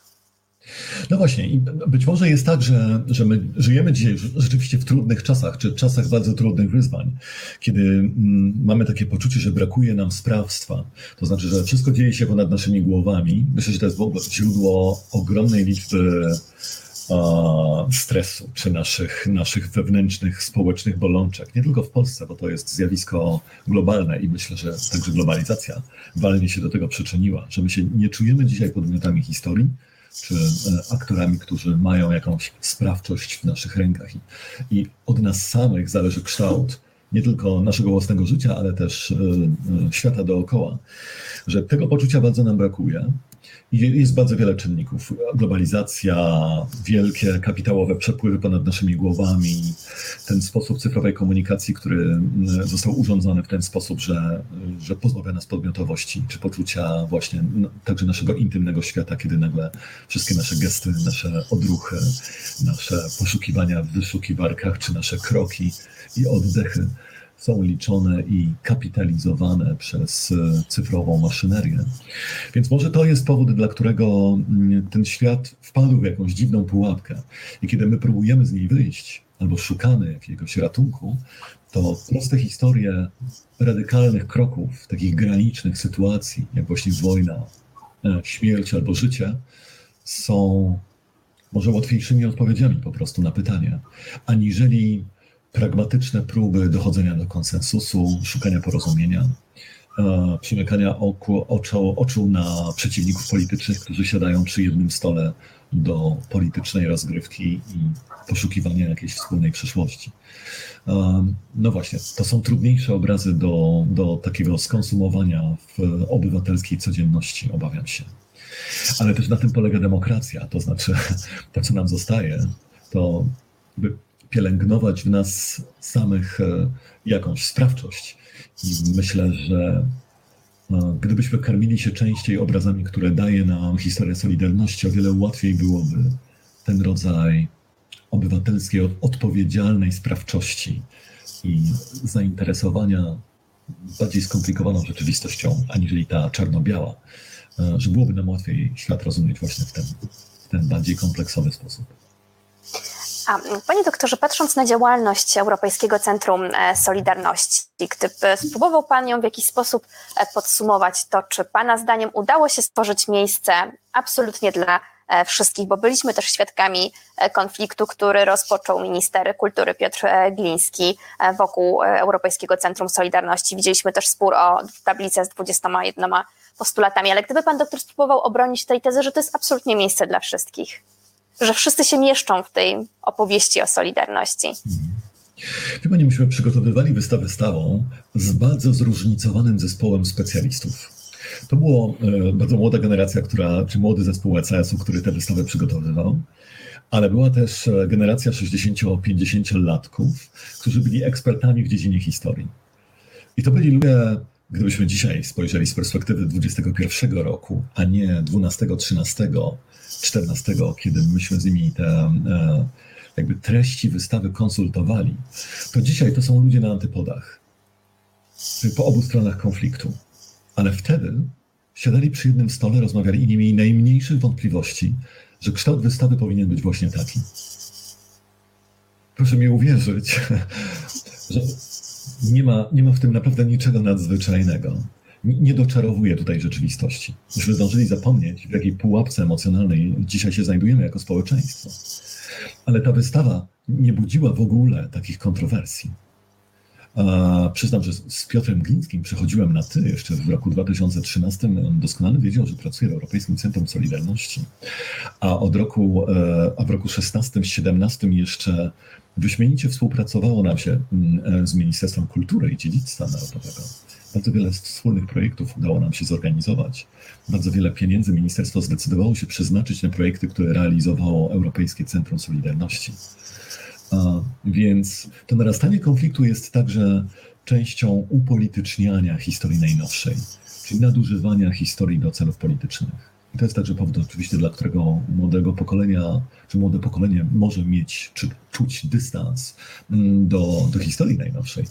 C: No właśnie, i być może jest tak, że, że my żyjemy dzisiaj rzeczywiście w trudnych czasach, czy czasach bardzo trudnych wyzwań, kiedy mm, mamy takie poczucie, że brakuje nam sprawstwa. To znaczy, że wszystko dzieje się ponad naszymi głowami. Myślę, że to jest w ogóle źródło ogromnej liczby a, stresu, czy naszych, naszych wewnętrznych, społecznych bolączek. Nie tylko w Polsce, bo to jest zjawisko globalne i myślę, że także globalizacja walnie się do tego przyczyniła, że my się nie czujemy dzisiaj podmiotami historii, czy aktorami, którzy mają jakąś sprawczość w naszych rękach. I, i od nas samych zależy kształt nie tylko naszego własnego życia, ale też y, y, świata dookoła. Że tego poczucia bardzo nam brakuje. I jest bardzo wiele czynników. Globalizacja, wielkie kapitałowe przepływy ponad naszymi głowami, ten sposób cyfrowej komunikacji, który został urządzony w ten sposób, że, że pozbawia nas podmiotowości, czy poczucia właśnie no, także naszego intymnego świata, kiedy nagle wszystkie nasze gesty, nasze odruchy, nasze poszukiwania w wyszukiwarkach, czy nasze kroki i oddechy są liczone i kapitalizowane przez cyfrową maszynerię. Więc może to jest powód, dla którego ten świat wpadł w jakąś dziwną pułapkę. I kiedy my próbujemy z niej wyjść, albo szukamy jakiegoś ratunku, to proste historie radykalnych kroków, takich granicznych sytuacji, jak właśnie wojna, śmierć albo życie, są może łatwiejszymi odpowiedziami po prostu na pytania, aniżeli pragmatyczne próby dochodzenia do konsensusu, szukania porozumienia, e, przymykania oku, oczu, oczu na przeciwników politycznych, którzy siadają przy jednym stole do politycznej rozgrywki i poszukiwania jakiejś wspólnej przyszłości. E, no właśnie, to są trudniejsze obrazy do, do takiego skonsumowania w obywatelskiej codzienności, obawiam się. Ale też na tym polega demokracja, to znaczy to, co nam zostaje, to by pielęgnować w nas samych jakąś sprawczość. I myślę, że gdybyśmy karmili się częściej obrazami, które daje nam historia Solidarności, o wiele łatwiej byłoby ten rodzaj obywatelskiej, odpowiedzialnej sprawczości i zainteresowania bardziej skomplikowaną rzeczywistością, aniżeli ta czarno-biała, że byłoby nam łatwiej świat rozumieć właśnie w ten, w ten bardziej kompleksowy sposób.
B: A, panie doktorze, patrząc na działalność Europejskiego Centrum Solidarności, gdyby spróbował pan ją w jakiś sposób podsumować, to czy pana zdaniem udało się stworzyć miejsce absolutnie dla wszystkich, bo byliśmy też świadkami konfliktu, który rozpoczął minister kultury Piotr Gliński wokół Europejskiego Centrum Solidarności. Widzieliśmy też spór o tablicę z dwudziestoma jednoma postulatami, ale gdyby pan doktor spróbował obronić tej tezy, że to jest absolutnie miejsce dla wszystkich, że wszyscy się mieszczą w tej opowieści o Solidarności.
C: Wie pani, myśmy przygotowywali wystawę stałą z bardzo zróżnicowanym zespołem specjalistów. To była e, bardzo młoda generacja, która, czy młody zespół E C S u, który tę wystawę przygotowywał, ale była też generacja sześćdziesięcio-pięćdziesięciolatków, którzy byli ekspertami w dziedzinie historii. I to byli ludzie, gdybyśmy dzisiaj spojrzeli z perspektywy dwudziestego pierwszego roku, a nie dwunastego, trzynastego, czternastego, kiedy myśmy z nimi te e, jakby treści wystawy konsultowali, to dzisiaj to są ludzie na antypodach, po obu stronach konfliktu. Ale wtedy siadali przy jednym stole, rozmawiali i nie mieli najmniejszych wątpliwości, że kształt wystawy powinien być właśnie taki. Proszę mi uwierzyć, że nie ma, nie ma w tym naprawdę niczego nadzwyczajnego. Nie doczarowuje tutaj rzeczywistości. Myśmy zdążyli zapomnieć, w jakiej pułapce emocjonalnej dzisiaj się znajdujemy jako społeczeństwo. Ale ta wystawa nie budziła w ogóle takich kontrowersji. A przyznam, że z Piotrem Glińskim przechodziłem na ty jeszcze w roku dwa tysiące trzynastym. On doskonale wiedział, że pracuje w Europejskim Centrum Solidarności. A od roku, a w roku szesnastym, siedemnastym jeszcze wyśmienicie współpracowało nam się z Ministerstwem Kultury i Dziedzictwa Narodowego. Bardzo wiele wspólnych projektów udało nam się zorganizować. Bardzo wiele pieniędzy ministerstwo zdecydowało się przeznaczyć na projekty, które realizowało Europejskie Centrum Solidarności. A więc to narastanie konfliktu jest także częścią upolityczniania historii najnowszej, czyli nadużywania historii do celów politycznych. I to jest także powód oczywiście, dla którego młodego pokolenia, czy młode pokolenie może mieć, czy czuć dystans do, do historii najnowszej.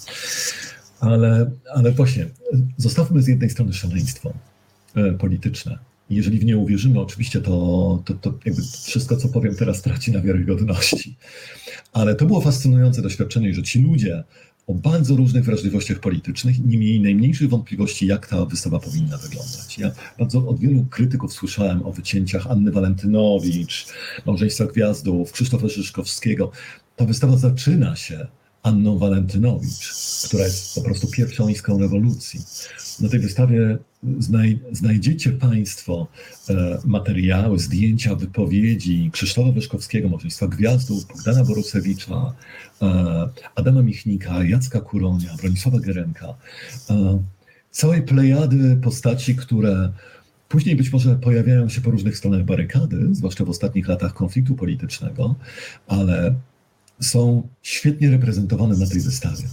C: Ale, ale właśnie, zostawmy z jednej strony szaleństwo polityczne. Jeżeli w nie uwierzymy, oczywiście to, to, to jakby wszystko, co powiem teraz, traci na wiarygodności. Ale to było fascynujące doświadczenie, że ci ludzie o bardzo różnych wrażliwościach politycznych nie mieli najmniejszych wątpliwości, jak ta wystawa powinna wyglądać. Ja bardzo od wielu krytyków słyszałem o wycięciach Anny Walentynowicz, małżeństwa Gwiazdów, Krzysztofa Szyszkowskiego. Ta wystawa zaczyna się Anną Walentynowicz, która jest po prostu pierwszą iskrą rewolucji. Na tej wystawie znaj- znajdziecie Państwo e, materiały, zdjęcia, wypowiedzi Krzysztofa Wyszkowskiego, małżeństwa Gwiazdów, Bogdana Borusewicza, e, Adama Michnika, Jacka Kuronia, Bronisława Gerenka. E, całej plejady postaci, które później być może pojawiają się po różnych stronach barykady, zwłaszcza w ostatnich latach konfliktu politycznego, ale są świetnie reprezentowane na tej wystawie.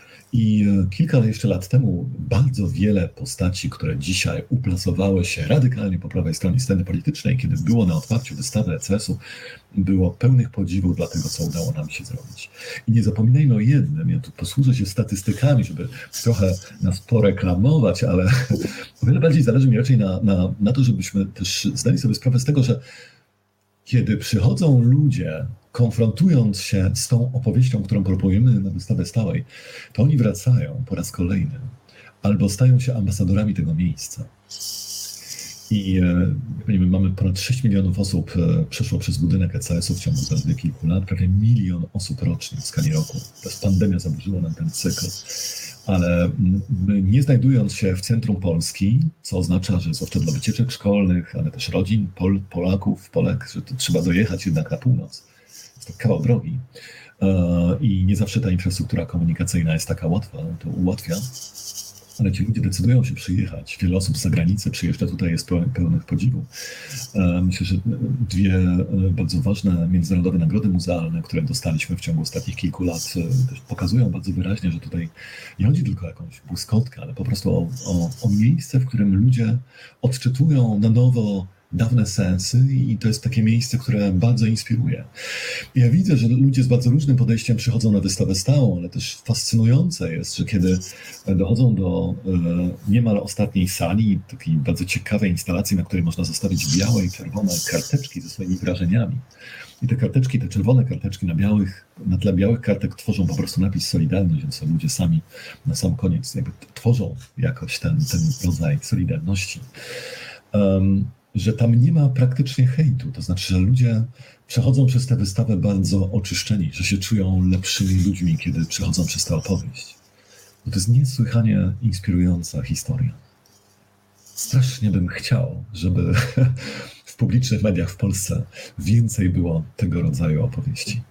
C: I kilka jeszcze lat temu bardzo wiele postaci, które dzisiaj uplasowały się radykalnie po prawej stronie sceny politycznej, kiedy było na otwarciu wystawy E C S u, było pełnych podziwu dla tego, co udało nam się zrobić. I nie zapominajmy o jednym, ja tu posłużę się statystykami, żeby trochę nas poreklamować, ale o wiele bardziej zależy mi raczej na, na, na to, żebyśmy też zdali sobie sprawę z tego, że kiedy przychodzą ludzie, konfrontując się z tą opowieścią, którą proponujemy na wystawę stałej, to oni wracają po raz kolejny albo stają się ambasadorami tego miejsca. I my mamy ponad sześć milionów osób przeszło przez budynek E C S u w ciągu zaledwie kilku lat, prawie milion osób rocznie w skali roku. Ta pandemia zaburzyła nam ten cykl. Ale my, nie znajdując się w centrum Polski, co oznacza, że zwłaszcza dla wycieczek szkolnych, ale też rodzin, Pol, Polaków, Polek, że to trzeba dojechać jednak na północ. Jest to kawał drogi. I nie zawsze ta infrastruktura komunikacyjna jest taka łatwa, to ułatwia. Ale ci ludzie decydują się przyjechać. Wiele osób z zagranicy przyjeżdża tutaj, jest pełnych podziwu. Myślę, że dwie bardzo ważne międzynarodowe nagrody muzealne, które dostaliśmy w ciągu ostatnich kilku lat, pokazują bardzo wyraźnie, że tutaj nie chodzi tylko o jakąś błyskotkę, ale po prostu o, o, o miejsce, w którym ludzie odczytują na nowo dawne sensy i to jest takie miejsce, które bardzo inspiruje. Ja widzę, że ludzie z bardzo różnym podejściem przychodzą na wystawę stałą, ale też fascynujące jest, że kiedy dochodzą do e, niemal ostatniej sali, takiej bardzo ciekawej instalacji, na której można zostawić białe i czerwone karteczki ze swoimi wrażeniami. I te karteczki, te czerwone karteczki na białych, na tle białych kartek tworzą po prostu napis Solidarność, więc ludzie sami na sam koniec jakby tworzą jakoś ten, ten rodzaj solidarności. Um, że tam nie ma praktycznie hejtu. To znaczy, że ludzie przechodzą przez tę wystawę bardzo oczyszczeni, że się czują lepszymi ludźmi, kiedy przechodzą przez tę opowieść. Bo to jest niesłychanie inspirująca historia. Strasznie bym chciał, żeby w publicznych mediach w Polsce więcej było tego rodzaju opowieści.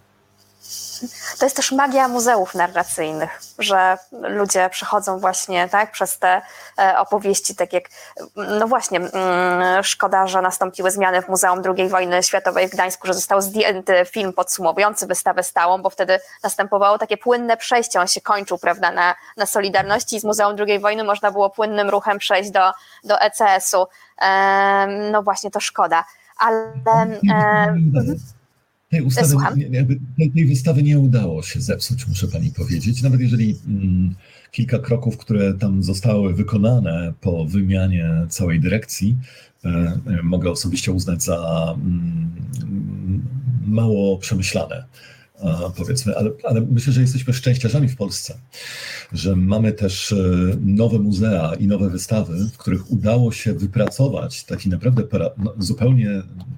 B: To jest też magia muzeów narracyjnych, że ludzie przechodzą właśnie tak, przez te opowieści, tak jak, no właśnie, szkoda, że nastąpiły zmiany w Muzeum drugiej wojny światowej w Gdańsku, że został zdjęty film podsumowujący wystawę stałą, bo wtedy następowało takie płynne przejście, on się kończył, prawda, na, na Solidarności i z Muzeum drugiej wojny można było płynnym ruchem przejść do, do E C S-u. Ehm, no właśnie, to szkoda, ale... Ehm,
C: Tej, ustawy, jakby, tej wystawy nie udało się zepsuć, muszę pani powiedzieć. Nawet jeżeli mm, kilka kroków, które tam zostały wykonane po wymianie całej dyrekcji, e, e, mogę osobiście uznać za mm, mało przemyślane, e, powiedzmy. Ale, ale myślę, że jesteśmy szczęściarzami w Polsce, że mamy też nowe muzea i nowe wystawy, w których udało się wypracować taki naprawdę para, no, zupełnie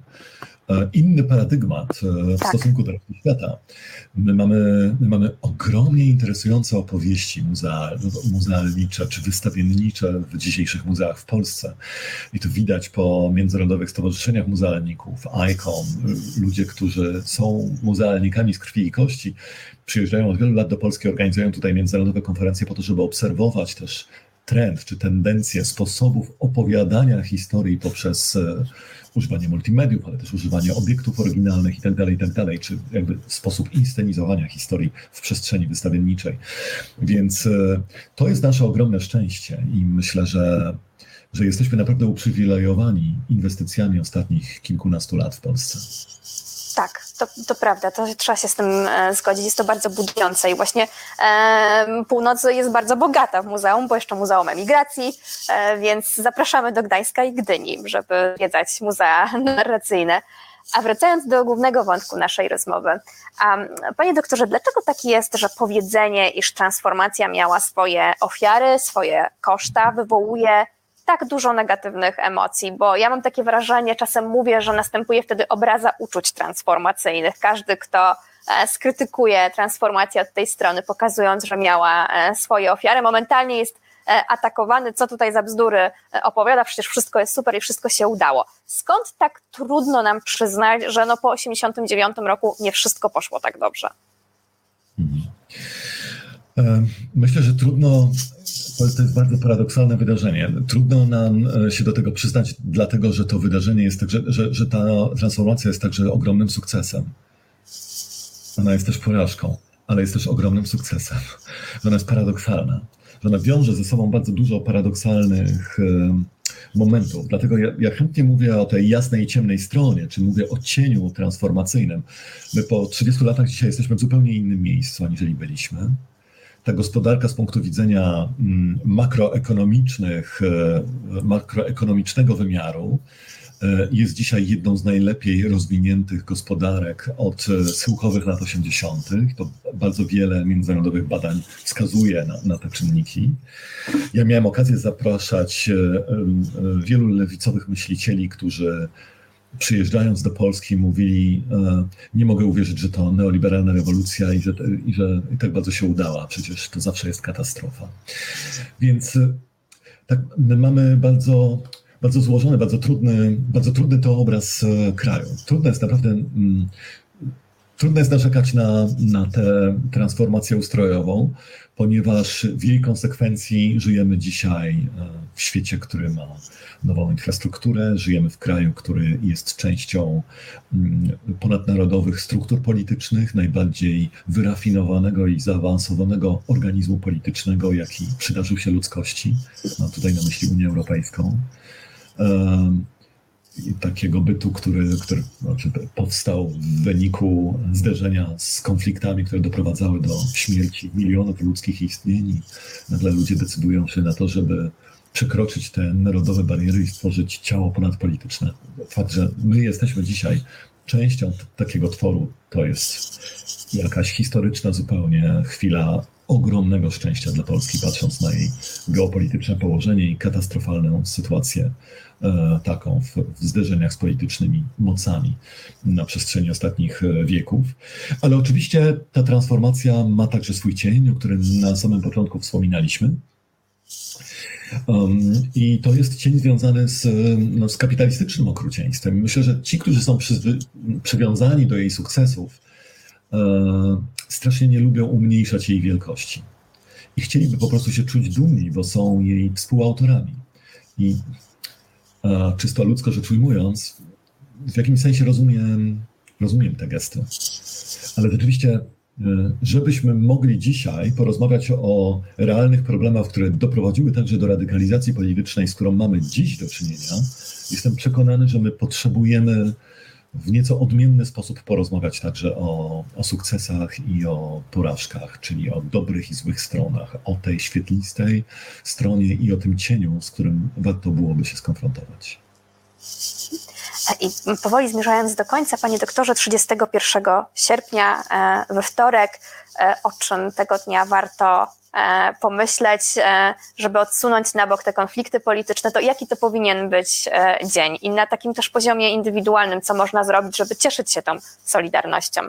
C: inny paradygmat w tak. stosunku do reszty świata. My mamy, my mamy ogromnie interesujące opowieści muzea, muzealnicze czy wystawiennicze w dzisiejszych muzeach w Polsce. I to widać po międzynarodowych stowarzyszeniach muzealników, ICOM. Ludzie, którzy są muzealnikami z krwi i kości, przyjeżdżają od wielu lat do Polski, organizują tutaj międzynarodowe konferencje po to, żeby obserwować też trend czy tendencje sposobów opowiadania historii poprzez używanie multimediów, ale też używanie obiektów oryginalnych i tak dalej, i tak dalej, czy jakby sposób inscenizowania historii w przestrzeni wystawienniczej. Więc to jest nasze ogromne szczęście i myślę, że, że jesteśmy naprawdę uprzywilejowani inwestycjami ostatnich kilkunastu lat w Polsce.
B: Tak, to, to prawda, to trzeba się z tym e, zgodzić, jest to bardzo budujące i właśnie e, północ jest bardzo bogata w muzeum, bo jeszcze Muzeum Emigracji, e, więc zapraszamy do Gdańska i Gdyni, żeby zwiedzać muzea narracyjne. A wracając do głównego wątku naszej rozmowy, a, panie doktorze, dlaczego tak jest, że powiedzenie, iż transformacja miała swoje ofiary, swoje koszta, wywołuje tak dużo negatywnych emocji, bo ja mam takie wrażenie, czasem mówię, że następuje wtedy obraza uczuć transformacyjnych. Każdy, kto skrytykuje transformację od tej strony, pokazując, że miała swoje ofiary, momentalnie jest atakowany, co tutaj za bzdury opowiada, przecież wszystko jest super i wszystko się udało. Skąd tak trudno nam przyznać, że no po osiemdziesiątym dziewiątym roku nie wszystko poszło tak dobrze?
C: Myślę, że trudno, to jest bardzo paradoksalne wydarzenie. Trudno nam się do tego przyznać, dlatego że to wydarzenie jest także, że, że ta transformacja jest także ogromnym sukcesem. Ona jest też porażką, ale jest też ogromnym sukcesem. Ona jest paradoksalna. Że ona wiąże ze sobą bardzo dużo paradoksalnych momentów. Dlatego ja, ja chętnie mówię o tej jasnej i ciemnej stronie, czy mówię o cieniu transformacyjnym. My po trzydziestu latach dzisiaj jesteśmy w zupełnie innym miejscu, aniżeli byliśmy. Ta gospodarka z punktu widzenia makroekonomicznych, makroekonomicznego wymiaru jest dzisiaj jedną z najlepiej rozwiniętych gospodarek od schyłkowych lat osiemdziesiątych. To bardzo wiele międzynarodowych badań wskazuje na, na te czynniki. Ja miałem okazję zapraszać wielu lewicowych myślicieli, którzy przyjeżdżając do Polski mówili, nie mogę uwierzyć, że to neoliberalna rewolucja i że, i że i tak bardzo się udała. Przecież to zawsze jest katastrofa. Więc tak, my mamy bardzo, bardzo złożony, bardzo trudny, bardzo trudny to obraz kraju. Trudno jest naprawdę, mm, trudno jest narzekać na, na tę transformację ustrojową, ponieważ w jej konsekwencji żyjemy dzisiaj w świecie, który ma nową infrastrukturę, żyjemy w kraju, który jest częścią ponadnarodowych struktur politycznych, najbardziej wyrafinowanego i zaawansowanego organizmu politycznego, jaki przydarzył się ludzkości. Mam tutaj na myśli Unię Europejską. I takiego bytu, który, który znaczy, powstał w wyniku zderzenia z konfliktami, które doprowadzały do śmierci milionów ludzkich istnień. Nagle ludzie decydują się na to, żeby przekroczyć te narodowe bariery i stworzyć ciało ponadpolityczne. Fakt, że my jesteśmy dzisiaj częścią t- takiego tworu to jest jakaś historyczna zupełnie chwila ogromnego szczęścia dla Polski, patrząc na jej geopolityczne położenie i katastrofalną sytuację e, taką w, w zderzeniach z politycznymi mocami na przestrzeni ostatnich e, wieków. Ale oczywiście ta transformacja ma także swój cień, o którym na samym początku wspominaliśmy. Um, I to jest cień związany z, no, z kapitalistycznym okrucieństwem. Myślę, że ci, którzy są przyzwy- przywiązani do jej sukcesów, e, strasznie nie lubią umniejszać jej wielkości. I chcieliby po prostu się czuć dumni, bo są jej współautorami. I e, czysto ludzko rzecz ujmując, w jakimś sensie rozumiem, rozumiem te gesty. Ale rzeczywiście, żebyśmy mogli dzisiaj porozmawiać o realnych problemach, które doprowadziły także do radykalizacji politycznej, z którą mamy dziś do czynienia, jestem przekonany, że my potrzebujemy w nieco odmienny sposób porozmawiać także o, o sukcesach i o porażkach, czyli o dobrych i złych stronach, o tej świetlistej stronie i o tym cieniu, z którym warto byłoby się skonfrontować.
B: I powoli zmierzając do końca, panie doktorze, trzydziestego pierwszego sierpnia we wtorek, o czym tego dnia warto pomyśleć, żeby odsunąć na bok te konflikty polityczne, to jaki to powinien być dzień? I na takim też poziomie indywidualnym, co można zrobić, żeby cieszyć się tą solidarnością?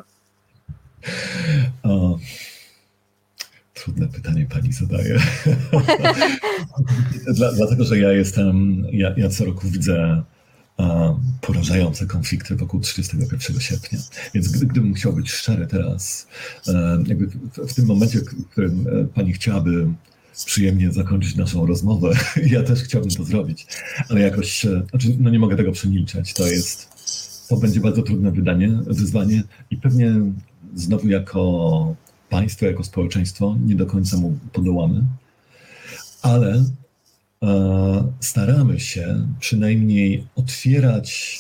C: O, trudne pytanie pani zadaje. Dla, dlatego, że ja jestem, ja, ja co roku widzę porażające konflikty wokół trzydziestego pierwszego sierpnia. Więc gdy, gdybym chciał być szczery teraz, jakby w, w tym momencie, w którym pani chciałaby przyjemnie zakończyć naszą rozmowę, ja też chciałbym to zrobić, ale jakoś, znaczy, no nie mogę tego przemilczeć. To jest, to będzie bardzo trudne wydanie, wyzwanie i pewnie znowu jako państwo, jako społeczeństwo nie do końca mu podołamy, ale staramy się przynajmniej otwierać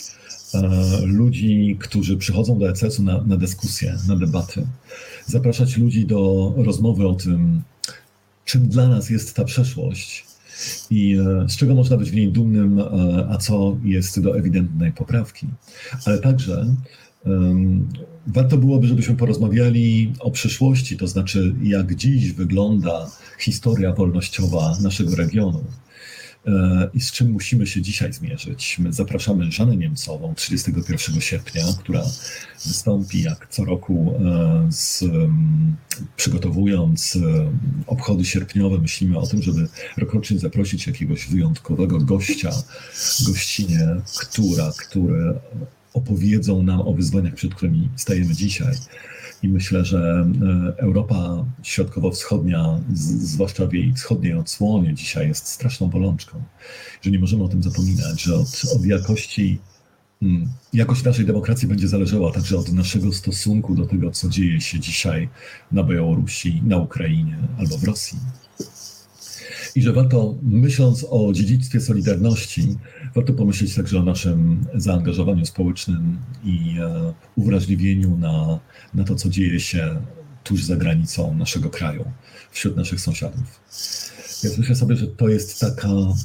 C: ludzi, którzy przychodzą do E C S-u na, na dyskusję, na debaty. Zapraszać ludzi do rozmowy o tym, czym dla nas jest ta przeszłość i z czego można być w niej dumnym, a co jest do ewidentnej poprawki. Ale także um, warto byłoby, żebyśmy porozmawiali o przyszłości, to znaczy jak dziś wygląda historia wolnościowa naszego regionu i z czym musimy się dzisiaj zmierzyć. My zapraszamy Żanę Niemcową trzydziestego pierwszego sierpnia, która wystąpi jak co roku, z, przygotowując obchody sierpniowe. Myślimy o tym, żeby rokrocznie zaprosić jakiegoś wyjątkowego gościa, gościnie, która, które opowiedzą nam o wyzwaniach, przed którymi stajemy dzisiaj. I myślę, że Europa Środkowo-Wschodnia, zwłaszcza w jej wschodniej odsłonie, dzisiaj jest straszną bolączką. Że nie możemy o tym zapominać, że od, od jakości, jakość naszej demokracji będzie zależała także od naszego stosunku do tego, co dzieje się dzisiaj na Białorusi, na Ukrainie albo w Rosji. I że warto, myśląc o dziedzictwie Solidarności, warto pomyśleć także o naszym zaangażowaniu społecznym i e, uwrażliwieniu na, na to, co dzieje się tuż za granicą naszego kraju, wśród naszych sąsiadów. Więc myślę sobie, że to jest taka,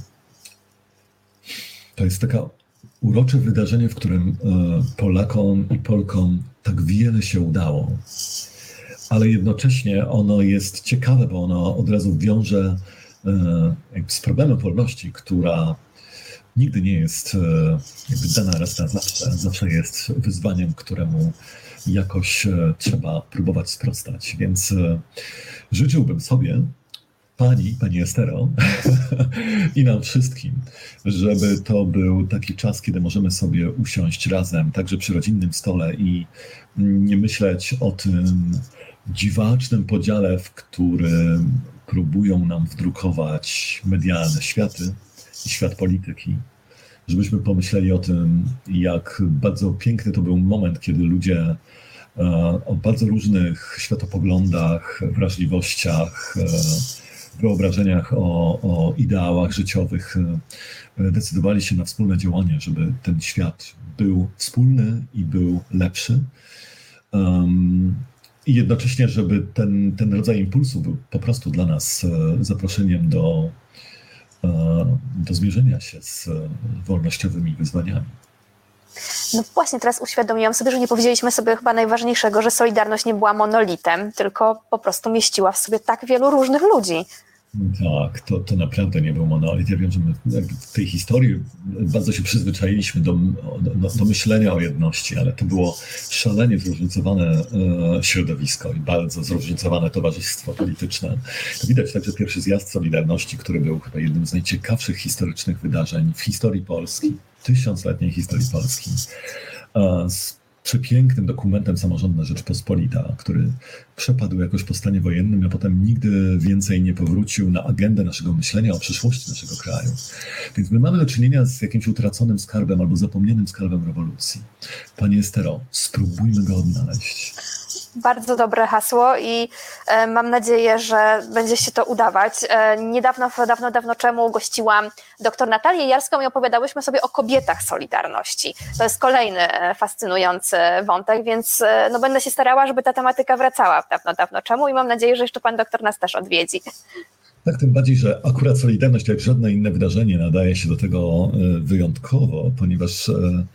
C: to jest taka urocze wydarzenie, w którym e, Polakom i Polkom tak wiele się udało. Ale jednocześnie ono jest ciekawe, bo ono od razu wiąże z problemem wolności, która nigdy nie jest jakby dana raz na zawsze. Zawsze jest wyzwaniem, któremu jakoś trzeba próbować sprostać. Więc życzyłbym sobie, pani, pani Estero i nam wszystkim, żeby to był taki czas, kiedy możemy sobie usiąść razem, także przy rodzinnym stole i nie myśleć o tym dziwacznym podziale, w którym próbują nam wdrukować medialne światy i świat polityki. Żebyśmy pomyśleli o tym, jak bardzo piękny to był moment, kiedy ludzie o bardzo różnych światopoglądach, wrażliwościach, wyobrażeniach o, o ideałach życiowych decydowali się na wspólne działanie, żeby ten świat był wspólny i był lepszy. Um, I jednocześnie, żeby ten, ten rodzaj impulsu był po prostu dla nas zaproszeniem do, do zmierzenia się z wolnościowymi wyzwaniami.
B: No właśnie, teraz uświadomiłam sobie, że nie powiedzieliśmy sobie chyba najważniejszego, że Solidarność nie była monolitem, tylko po prostu mieściła w sobie tak wielu różnych ludzi.
C: Tak, to, to naprawdę nie był monolit. Ja wiem, że my w tej historii bardzo się przyzwyczailiśmy do, do, do myślenia o jedności, ale to było szalenie zróżnicowane e, środowisko i bardzo zróżnicowane towarzystwo polityczne. To widać także pierwszy zjazd Solidarności, który był chyba jednym z najciekawszych historycznych wydarzeń w historii Polski, tysiącletniej historii Polski. E, z przepięknym dokumentem Samorządna Rzeczpospolita, który przepadł jakoś po stanie wojennym, a potem nigdy więcej nie powrócił na agendę naszego myślenia o przyszłości naszego kraju. Więc my mamy do czynienia z jakimś utraconym skarbem albo zapomnianym skarbem rewolucji. Pani Estero, spróbujmy go odnaleźć.
B: Bardzo dobre hasło i e, mam nadzieję, że będzie się to udawać. E, niedawno, dawno, dawno temu gościłam dr Natalię Jarską i opowiadałyśmy sobie o kobietach Solidarności. To jest kolejny e, fascynujący wątek, więc e, no, będę się starała, żeby ta tematyka wracała dawno, dawno temu i mam nadzieję, że jeszcze pan doktor nas też odwiedzi.
C: Tak, tym bardziej, że akurat Solidarność, jak żadne inne wydarzenie, nadaje się do tego wyjątkowo, ponieważ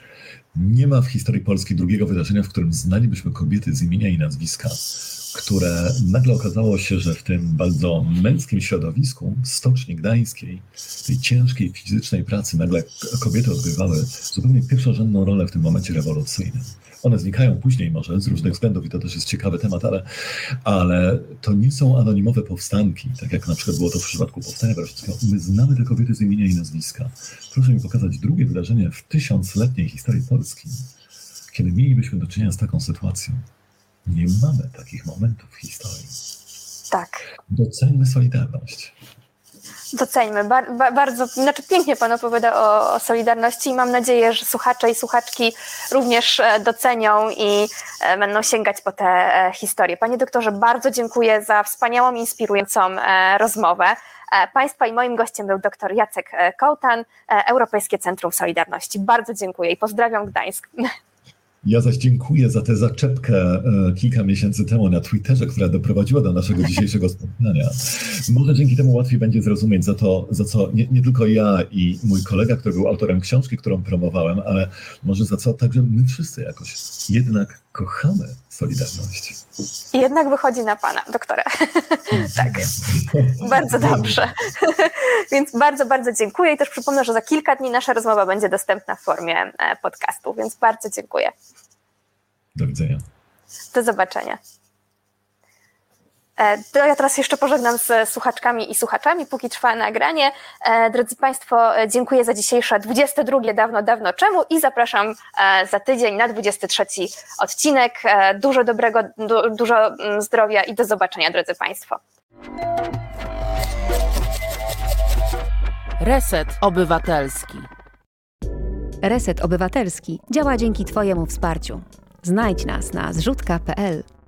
C: nie ma w historii Polski drugiego wydarzenia, w którym znalibyśmy kobiety z imienia i nazwiska, które nagle okazało się, że w tym bardzo męskim środowisku, Stoczni Gdańskiej, tej ciężkiej fizycznej pracy, nagle kobiety odgrywały zupełnie pierwszorzędną rolę w tym momencie rewolucyjnym. One znikają później może z różnych względów i to też jest ciekawy temat, ale, ale to nie są anonimowe powstanki, tak jak na przykład było to w przypadku Powstania Warszawskiego. My znamy te kobiety z imienia i nazwiska. Proszę mi pokazać drugie wydarzenie w tysiącletniej historii Polski, kiedy mielibyśmy do czynienia z taką sytuacją. Nie mamy takich momentów w historii.
B: Tak.
C: Doceńmy Solidarność.
B: Doceńmy. Bar, ba, bardzo, znaczy pięknie pan opowiada o, o Solidarności i mam nadzieję, że słuchacze i słuchaczki również docenią i będą sięgać po te historie. Panie doktorze, bardzo dziękuję za wspaniałą, inspirującą rozmowę. Państwa i moim gościem był dr Jacek Kołtan, Europejskie Centrum Solidarności. Bardzo dziękuję i pozdrawiam Gdańsk.
C: Ja zaś dziękuję za tę zaczepkę e, kilka miesięcy temu na Twitterze, która doprowadziła do naszego dzisiejszego spotkania. Może dzięki temu łatwiej będzie zrozumieć, za to, za co nie, nie tylko ja i mój kolega, który był autorem książki, którą promowałem, ale może za co także my wszyscy jakoś jednak kochamy Solidarność.
B: I jednak wychodzi na pana, doktora. Tak, bardzo dobrze. Więc bardzo, bardzo dziękuję i też przypomnę, że za kilka dni nasza rozmowa będzie dostępna w formie podcastu, więc bardzo dziękuję.
C: Do widzenia.
B: Do zobaczenia. To ja teraz jeszcze pożegnam z słuchaczkami i słuchaczami, póki trwa nagranie. Drodzy Państwo, dziękuję za dzisiejsze dwudzieste drugie dawno, dawno czemu i zapraszam za tydzień na dwudziesty trzeci odcinek. Dużo dobrego, du- dużo zdrowia i do zobaczenia, drodzy Państwo.
A: Reset Obywatelski.
D: Reset Obywatelski działa dzięki Twojemu wsparciu. Znajdź nas na zrzutka kropka pe el.